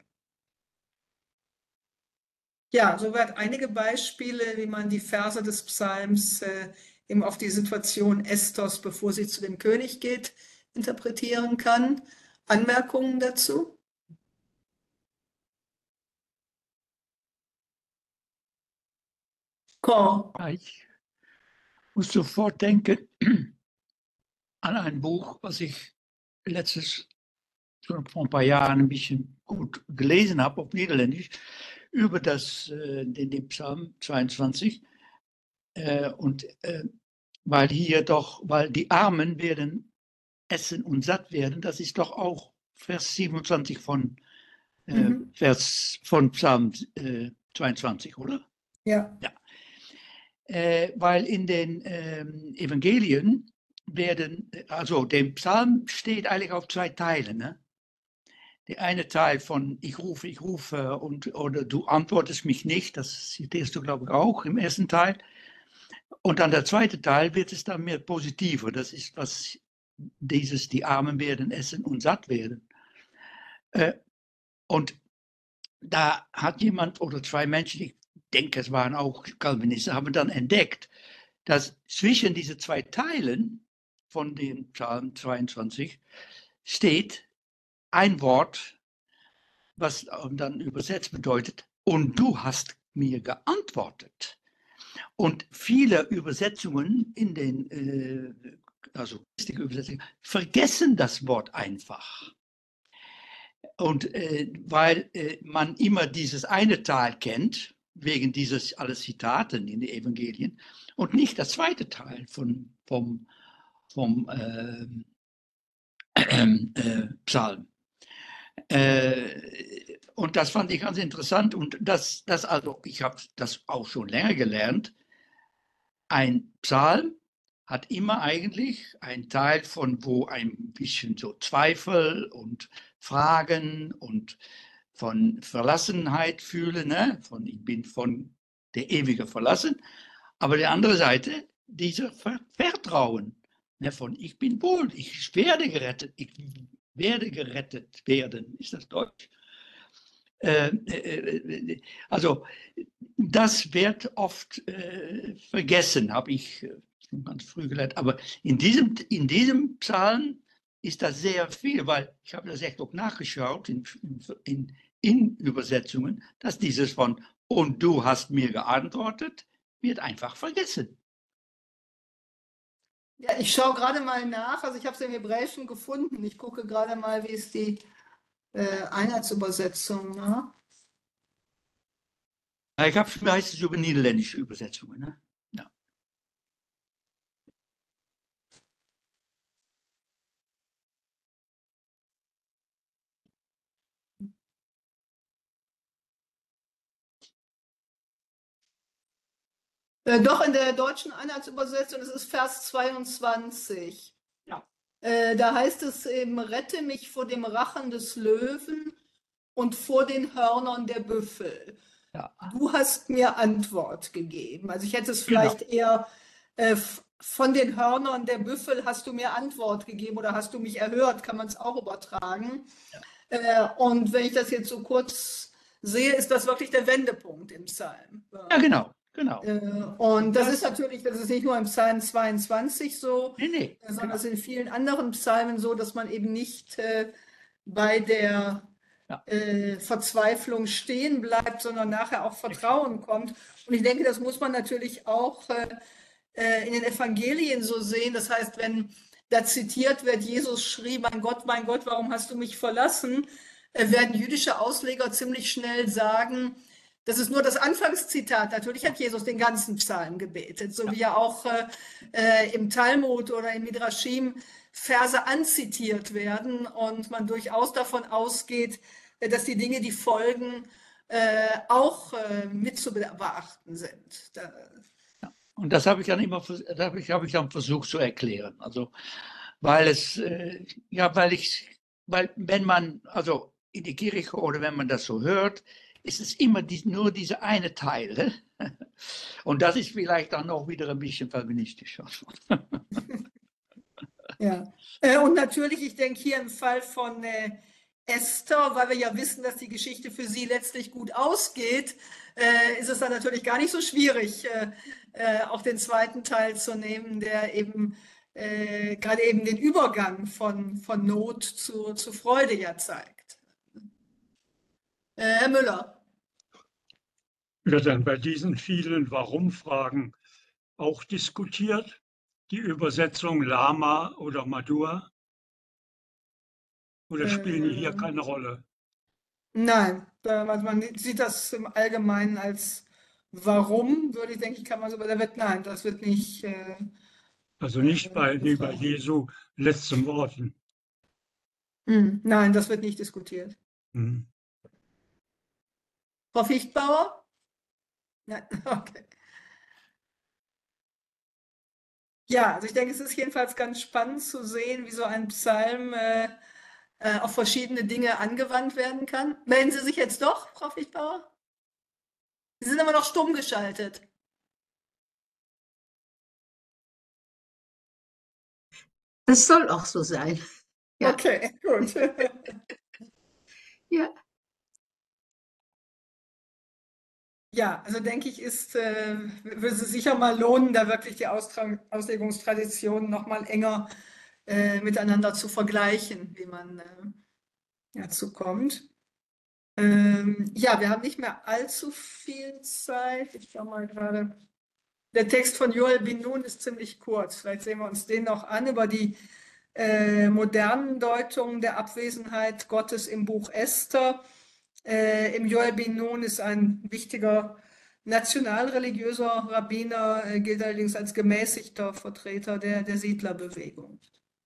Ja, soweit einige Beispiele, wie man die Verse des Psalms äh, eben auf die Situation Esthers, bevor sie zu dem König geht, interpretieren kann. Anmerkungen dazu? Cor. Ja, ich muss sofort denken an ein Buch, was ich letztes schon vor ein paar Jahren ein bisschen gut gelesen habe auf Niederländisch über das, äh, den, den Psalm zweiundzwanzig. Äh, und äh, weil hier doch, weil die Armen werden essen und satt werden, das ist doch auch Vers siebenundzwanzig von, äh, Mhm. Vers, von Psalm äh, zweiundzwanzig, oder? Ja. Ja. Äh, weil in den ähm, Evangelien werden, also der Psalm steht eigentlich auf zwei Teilen. Ne? Der eine Teil von ich rufe, ich rufe und, oder du antwortest mich nicht, das zitierst du, glaube ich, auch im ersten Teil. Und dann der zweite Teil wird es dann mehr positiver. Das ist was dieses, die Armen werden essen und satt werden. Äh, und da hat jemand oder zwei Menschen, ich denke, es waren auch Calvinisten, haben dann entdeckt, dass zwischen diese zwei Teilen von dem Psalm zweiundzwanzig steht ein Wort, was dann übersetzt bedeutet, und du hast mir geantwortet. Und viele Übersetzungen in den, äh, also christliche Übersetzungen, vergessen das Wort einfach. Und äh, weil äh, man immer dieses eine Teil kennt, wegen dieses alles Zitaten in den Evangelien, und nicht das zweite Teil von, vom, vom äh, äh, Psalm. Äh, und das fand ich ganz interessant. Und das, das also, ich habe das auch schon länger gelernt. Ein Psalm hat immer eigentlich einen Teil von, wo ein bisschen so Zweifel und Fragen und von Verlassenheit fühle, ne? Von ich bin von der Ewige verlassen. Aber die andere Seite, dieser Vertrauen, ne? Von ich bin wohl, ich werde gerettet, ich werde gerettet werden. Ist das Deutsch? Äh, äh, also das wird oft äh, vergessen, habe ich äh, ganz früh gelernt. Aber in diesem, in diesem Psalm ist das sehr viel, weil ich habe das echt auch nachgeschaut in, in, in Übersetzungen, dass dieses von und du hast mir geantwortet, wird einfach vergessen. Ja, ich schaue gerade mal nach, also ich habe es im Hebräischen gefunden. Ich gucke gerade mal, wie ist die äh, Einheitsübersetzung. Ne? Ich habe meistens über niederländische Übersetzungen. Ne? Ja. Äh, doch in der deutschen Einheitsübersetzung, das ist Vers zweiundzwanzig. Ja. Äh, da heißt es eben, rette mich vor dem Rachen des Löwen und vor den Hörnern der Büffel. Ja. Du hast mir Antwort gegeben. Also ich hätte es Genau. vielleicht eher äh, von den Hörnern der Büffel hast du mir Antwort gegeben oder hast du mich erhört, kann man es auch übertragen. Ja. Äh, und wenn ich das jetzt so kurz sehe, ist das wirklich der Wendepunkt im Psalm. Ja, genau. Genau. Äh, und das ist natürlich, das ist nicht nur im Psalm zweiundzwanzig so, Nee, nee, äh, sondern genau. das ist in vielen anderen Psalmen so, dass man eben nicht äh, bei der Ja. äh, Verzweiflung stehen bleibt, sondern nachher auch Vertrauen kommt. Und ich denke, das muss man natürlich auch äh, äh, in den Evangelien so sehen. Das heißt, wenn da zitiert wird, Jesus schrie, mein Gott, mein Gott, warum hast du mich verlassen, äh, werden jüdische Ausleger ziemlich schnell sagen, das ist nur das Anfangszitat. Natürlich hat Jesus den ganzen Psalm gebetet, so wie ja auch äh, im Talmud oder im Midrashim Verse anzitiert werden und man durchaus davon ausgeht, äh, dass die Dinge, die folgen, äh, auch äh, mit zu beachten sind. Da, Und das habe ich dann immer das habe ich, habe ich dann versucht zu erklären. Also, weil es, äh, ja, weil ich, weil wenn man, also in die Kirche oder wenn man das so hört, ist es immer die, nur dieser eine Teil. Und das ist vielleicht dann auch wieder ein bisschen feministisch. ja. Äh, und natürlich, ich denke hier im Fall von äh, Esther, weil wir ja wissen, dass die Geschichte für sie letztlich gut ausgeht, äh, ist es dann natürlich gar nicht so schwierig, äh, äh, auch den zweiten Teil zu nehmen, der eben äh, gerade eben den Übergang von, von Not zu, zu Freude ja zeigt. Äh, Herr Müller. Wird dann bei diesen vielen Warum-Fragen auch diskutiert, die Übersetzung Lama oder Madua? Oder spielen die hier Äh, keine Rolle? nein, da- also man sieht das im Allgemeinen als warum, würde ich, denke ich, kann man so, aber da wird, nein, das wird nicht äh, Also nicht äh, bei, wie bei gefragt. Jesu letzten Worten. Hm, nein, das wird nicht diskutiert. Hm. Frau Fichtbauer? Nein, okay. Ja, also ich denke, es ist jedenfalls ganz spannend zu sehen, wie so ein Psalm äh, äh, auf verschiedene Dinge angewandt werden kann. Melden Sie sich jetzt doch, Frau Fichtbauer? Sie sind aber noch stumm geschaltet. Das soll auch so sein. Ja, Okay, gut. ja. Ja, also denke ich, ist, äh, würde es sicher mal lohnen, da wirklich die Austra Auslegungstraditionen noch mal enger äh, miteinander zu vergleichen, wie man äh, dazu kommt. Ähm, ja, wir haben nicht mehr allzu viel Zeit. Ich schaue mal gerade. Der Text von Joel bin Nun ist ziemlich kurz. Vielleicht sehen wir uns den noch an über die äh, modernen Deutungen der Abwesenheit Gottes im Buch Esther. Äh, Im Joel bin Nun ist ein wichtiger nationalreligiöser Rabbiner, äh, gilt allerdings als gemäßigter Vertreter der, der Siedlerbewegung.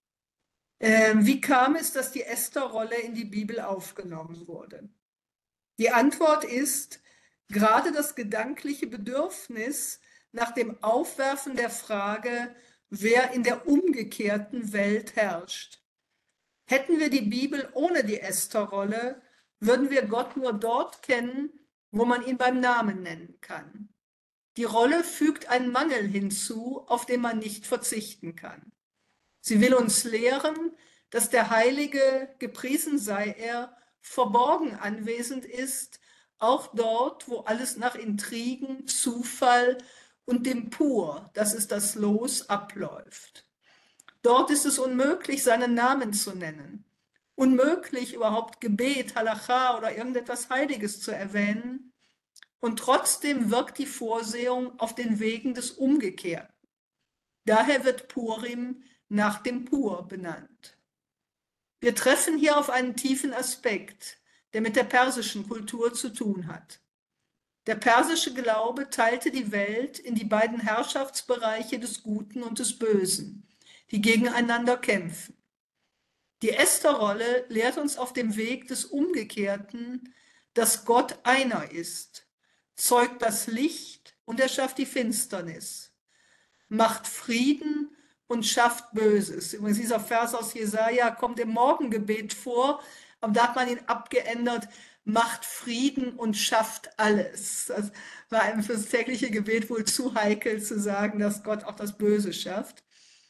Ähm, wie kam es, dass die Esther-Rolle in die Bibel aufgenommen wurde? Die Antwort ist gerade das gedankliche Bedürfnis nach dem Aufwerfen der Frage, wer in der umgekehrten Welt herrscht. Hätten wir die Bibel ohne die Esther-Rolle, würden wir Gott nur dort kennen, wo man ihn beim Namen nennen kann. Die Rolle fügt einen Mangel hinzu, auf den man nicht verzichten kann. Sie will uns lehren, dass der Heilige, gepriesen sei er, verborgen anwesend ist, auch dort, wo alles nach Intrigen, Zufall und dem Pur, das ist das Los, abläuft. Dort ist es unmöglich, seinen Namen zu nennen. Unmöglich, überhaupt Gebet, Halacha oder irgendetwas Heiliges zu erwähnen. Und trotzdem wirkt die Vorsehung auf den Wegen des Umgekehrten. Daher wird Purim nach dem Pur benannt. Wir treffen hier auf einen tiefen Aspekt, der mit der persischen Kultur zu tun hat. Der persische Glaube teilte die Welt in die beiden Herrschaftsbereiche des Guten und des Bösen, die gegeneinander kämpfen. Die Esther-Rolle lehrt uns auf dem Weg des Umgekehrten, dass Gott einer ist, zeugt das Licht und er schafft die Finsternis, macht Frieden und schafft Böses. Übrigens, dieser Vers aus Jesaja kommt im Morgengebet vor, aber da hat man ihn abgeändert, macht Frieden und schafft alles. Das war einem fürs tägliche Gebet wohl zu heikel zu sagen, dass Gott auch das Böse schafft.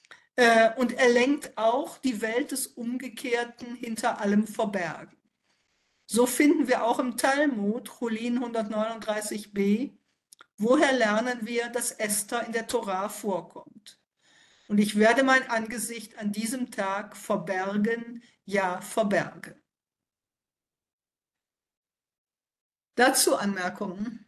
Und er lenkt auch die Welt des Umgekehrten hinter allem verbergen. So finden wir auch im Talmud, Chulin hundertneununddreißig b, woher lernen wir, dass Esther in der Torah vorkommt. Und ich werde mein Angesicht an diesem Tag verbergen, ja, verbergen. Dazu Anmerkungen?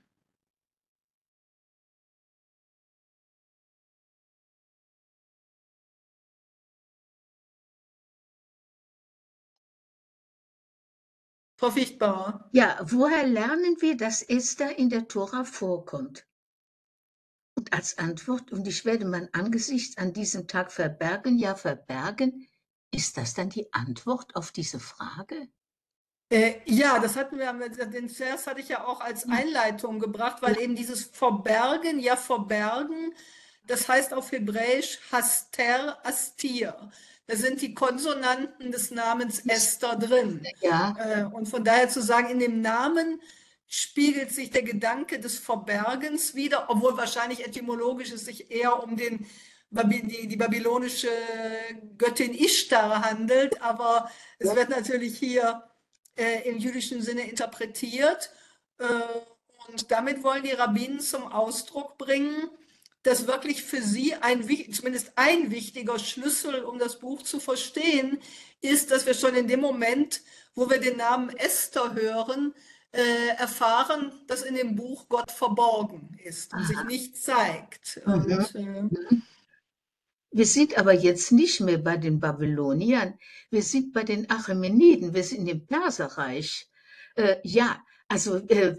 Frau Fichtbauer. Ja, woher lernen wir, dass Esther in der Tora vorkommt? Und als Antwort, und ich werde mein Angesicht an diesem Tag verbergen, ja verbergen, ist das dann die Antwort auf diese Frage? Äh, ja, das hatten wir, den Vers hatte ich ja auch als Einleitung gebracht, weil eben dieses Verbergen, ja Verbergen, das heißt auf Hebräisch Haster, Astir. Da sind die Konsonanten des Namens Esther drin. Ja. Äh, und von daher zu sagen, in dem Namen spiegelt sich der Gedanke des Verbergens wider, obwohl wahrscheinlich etymologisch es sich eher um den, die, die babylonische Göttin Ishtar handelt, aber es wird natürlich hier äh, im jüdischen Sinne interpretiert. Äh, und damit wollen die Rabbinen zum Ausdruck bringen, dass wirklich für sie ein, zumindest ein wichtiger Schlüssel, um das Buch zu verstehen, ist, dass wir schon in dem Moment, wo wir den Namen Esther hören, äh, erfahren, dass in dem Buch Gott verborgen ist und Aha. sich nicht zeigt. Mhm. Und, äh, Wir sind aber jetzt nicht mehr bei den Babyloniern, wir sind bei den Achämeniden, wir sind im Perserreich. Äh, ja, also äh,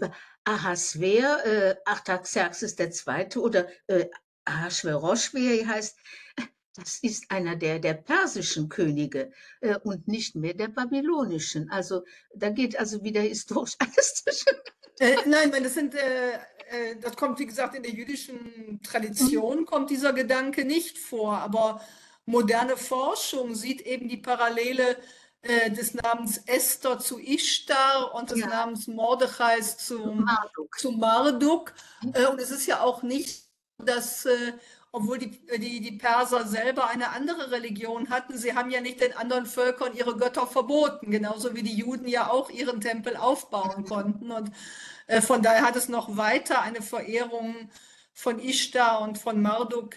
Ahasver, äh, Artaxerxes der Zweite oder äh, Ahasverosch, wie er heißt, das ist einer der, der persischen Könige äh, und nicht mehr der babylonischen. Also da geht also wieder historisch alles zwischen. Äh, nein, nein, das sind, äh, äh, das kommt, wie gesagt, in der jüdischen Tradition kommt dieser Gedanke nicht vor, aber moderne Forschung sieht eben die Parallele äh, des Namens Esther zu Ishtar und des Ja, Namens Mordechais zu, Marduk. zu Marduk. Äh, und es ist ja auch nicht, dass, äh, obwohl die, die, die Perser selber eine andere Religion hatten, sie haben ja nicht den anderen Völkern ihre Götter verboten, genauso wie die Juden ja auch ihren Tempel aufbauen konnten. Und äh, von daher hat es noch weiter eine Verehrung von Ishtar und von Marduk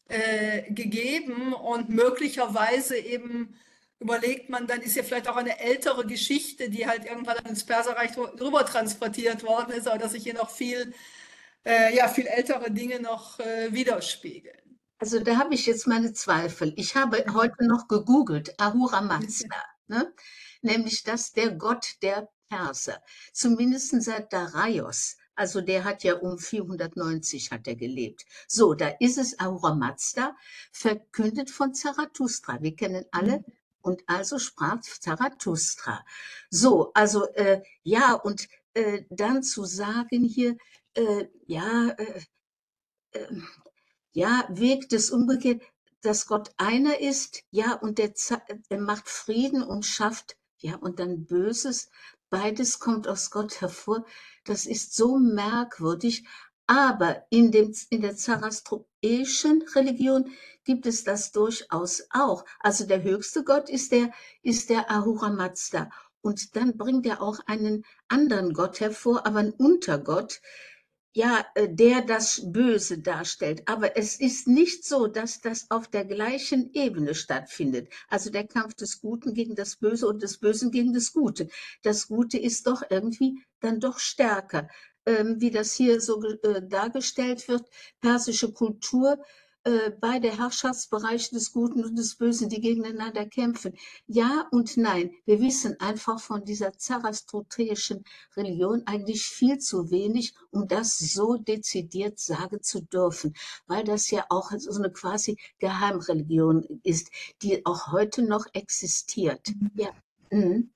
äh, gegeben und möglicherweise eben überlegt man, dann ist ja vielleicht auch eine ältere Geschichte, die halt irgendwann ins Perserreich rüber transportiert worden ist, aber dass sich hier noch viel, äh, ja, viel ältere Dinge noch äh, widerspiegeln. Also da habe ich jetzt meine Zweifel. Ich habe heute noch gegoogelt, Ahura Mazda, ne? Nämlich das der Gott der Perser. Zumindest seit Darius. Also der hat ja um vierhundertneunzig hat er gelebt. So, da ist es Ahura Mazda, verkündet von Zarathustra. Wir kennen alle. Und also sprach Zarathustra. So, also äh, ja, und äh, dann zu sagen hier, äh, ja, äh, äh, ja, Weg des umgekehrt, dass Gott einer ist, ja, und der, der macht Frieden und schafft, ja, und dann Böses. Beides kommt aus Gott hervor. Das ist so merkwürdig. Aber in dem, in der zoroastrischen Religion gibt es das durchaus auch. Also der höchste Gott ist der, ist der Ahura Mazda. Und dann bringt er auch einen anderen Gott hervor, aber einen Untergott, ja, der das Böse darstellt. Aber es ist nicht so, dass das auf der gleichen Ebene stattfindet. Also der Kampf des Guten gegen das Böse und des Bösen gegen das Gute. Das Gute ist doch irgendwie dann doch stärker. Ähm, wie das hier so äh, dargestellt wird, persische Kultur, äh, beide Herrschaftsbereiche des Guten und des Bösen, die gegeneinander kämpfen. Ja und nein. Wir wissen einfach von dieser zoroastrischen Religion eigentlich viel zu wenig, um das so dezidiert sagen zu dürfen, weil das ja auch so eine quasi Geheimreligion ist, die auch heute noch existiert. Ja. Mhm.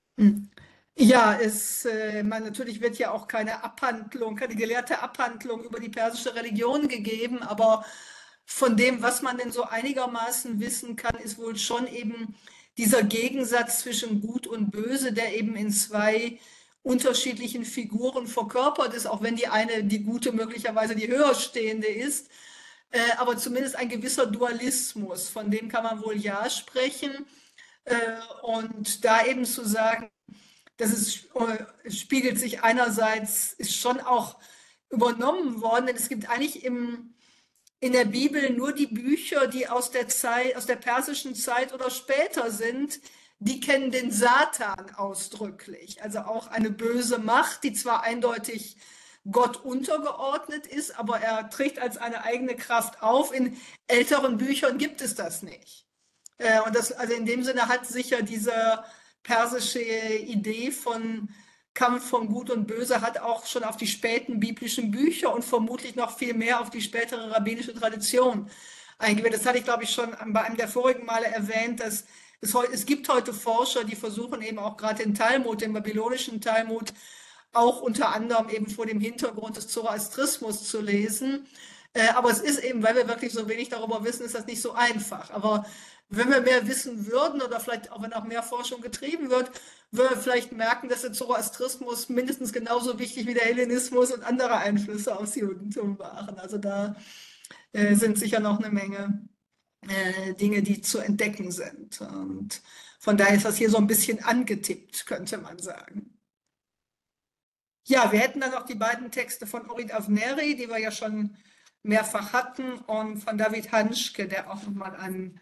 Ja, es, äh, man, natürlich wird ja auch keine Abhandlung, keine gelehrte Abhandlung über die persische Religion gegeben, aber von dem, was man denn so einigermaßen wissen kann, ist wohl schon eben dieser Gegensatz zwischen Gut und Böse, der eben in zwei unterschiedlichen Figuren verkörpert ist, auch wenn die eine, die Gute, möglicherweise die höher stehende ist, äh, aber zumindest ein gewisser Dualismus, von dem kann man wohl ja sprechen. Äh, und da eben zu sagen, das ist, es spiegelt sich einerseits, ist schon auch übernommen worden, denn es gibt eigentlich im, in der Bibel nur die Bücher, die aus der Zeit, aus der persischen Zeit oder später sind, die kennen den Satan ausdrücklich. Also auch eine böse Macht, die zwar eindeutig Gott untergeordnet ist, aber er trägt als eine eigene Kraft auf. In älteren Büchern gibt es das nicht. Und das, also in dem Sinne hat sicher diese persische Idee von Kampf von Gut und Böse hat auch schon auf die späten biblischen Bücher und vermutlich noch viel mehr auf die spätere rabbinische Tradition eingewirkt. Das hatte ich, glaube ich, schon bei einem der vorigen Male erwähnt, dass es, es gibt heute Forscher, die versuchen eben auch gerade den Talmud, den babylonischen Talmud, auch unter anderem eben vor dem Hintergrund des Zoroastrismus zu lesen. Aber es ist eben, weil wir wirklich so wenig darüber wissen, ist das nicht so einfach. Aber wenn wir mehr wissen würden oder vielleicht auch wenn auch mehr Forschung getrieben wird, würden wir vielleicht merken, dass der Zoroastrismus mindestens genauso wichtig wie der Hellenismus und andere Einflüsse aufs Judentum waren. Also da äh, sind sicher noch eine Menge äh, Dinge, die zu entdecken sind. Und von daher ist das hier so ein bisschen angetippt, könnte man sagen. Ja, wir hätten dann noch die beiden Texte von Orit Avneri, die wir ja schon mehrfach hatten, und von David Hanschke, der auch nochmal einen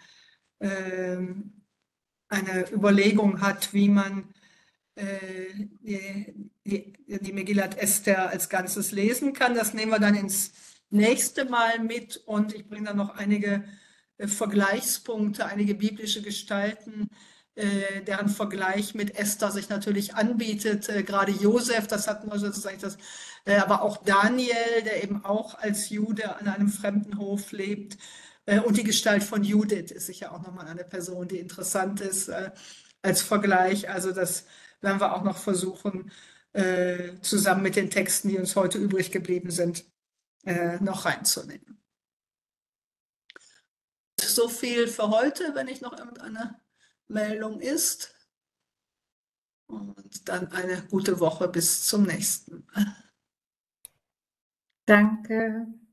eine Überlegung hat, wie man äh, die, die, die Megillat Esther als Ganzes lesen kann. Das nehmen wir dann ins nächste Mal mit und ich bringe dann noch einige äh, Vergleichspunkte, einige biblische Gestalten, äh, deren Vergleich mit Esther sich natürlich anbietet. Äh, gerade Josef, das hatten wir sozusagen, das, äh, aber auch Daniel, der eben auch als Jude an einem fremden Hof lebt. Äh, und die Gestalt von Judith ist sicher auch nochmal eine Person, die interessant ist äh, als Vergleich. Also das werden wir auch noch versuchen, äh, zusammen mit den Texten, die uns heute übrig geblieben sind, äh, noch reinzunehmen. So viel für heute, wenn nicht noch irgendeine Meldung ist. Und dann eine gute Woche bis zum nächsten Mal. Danke.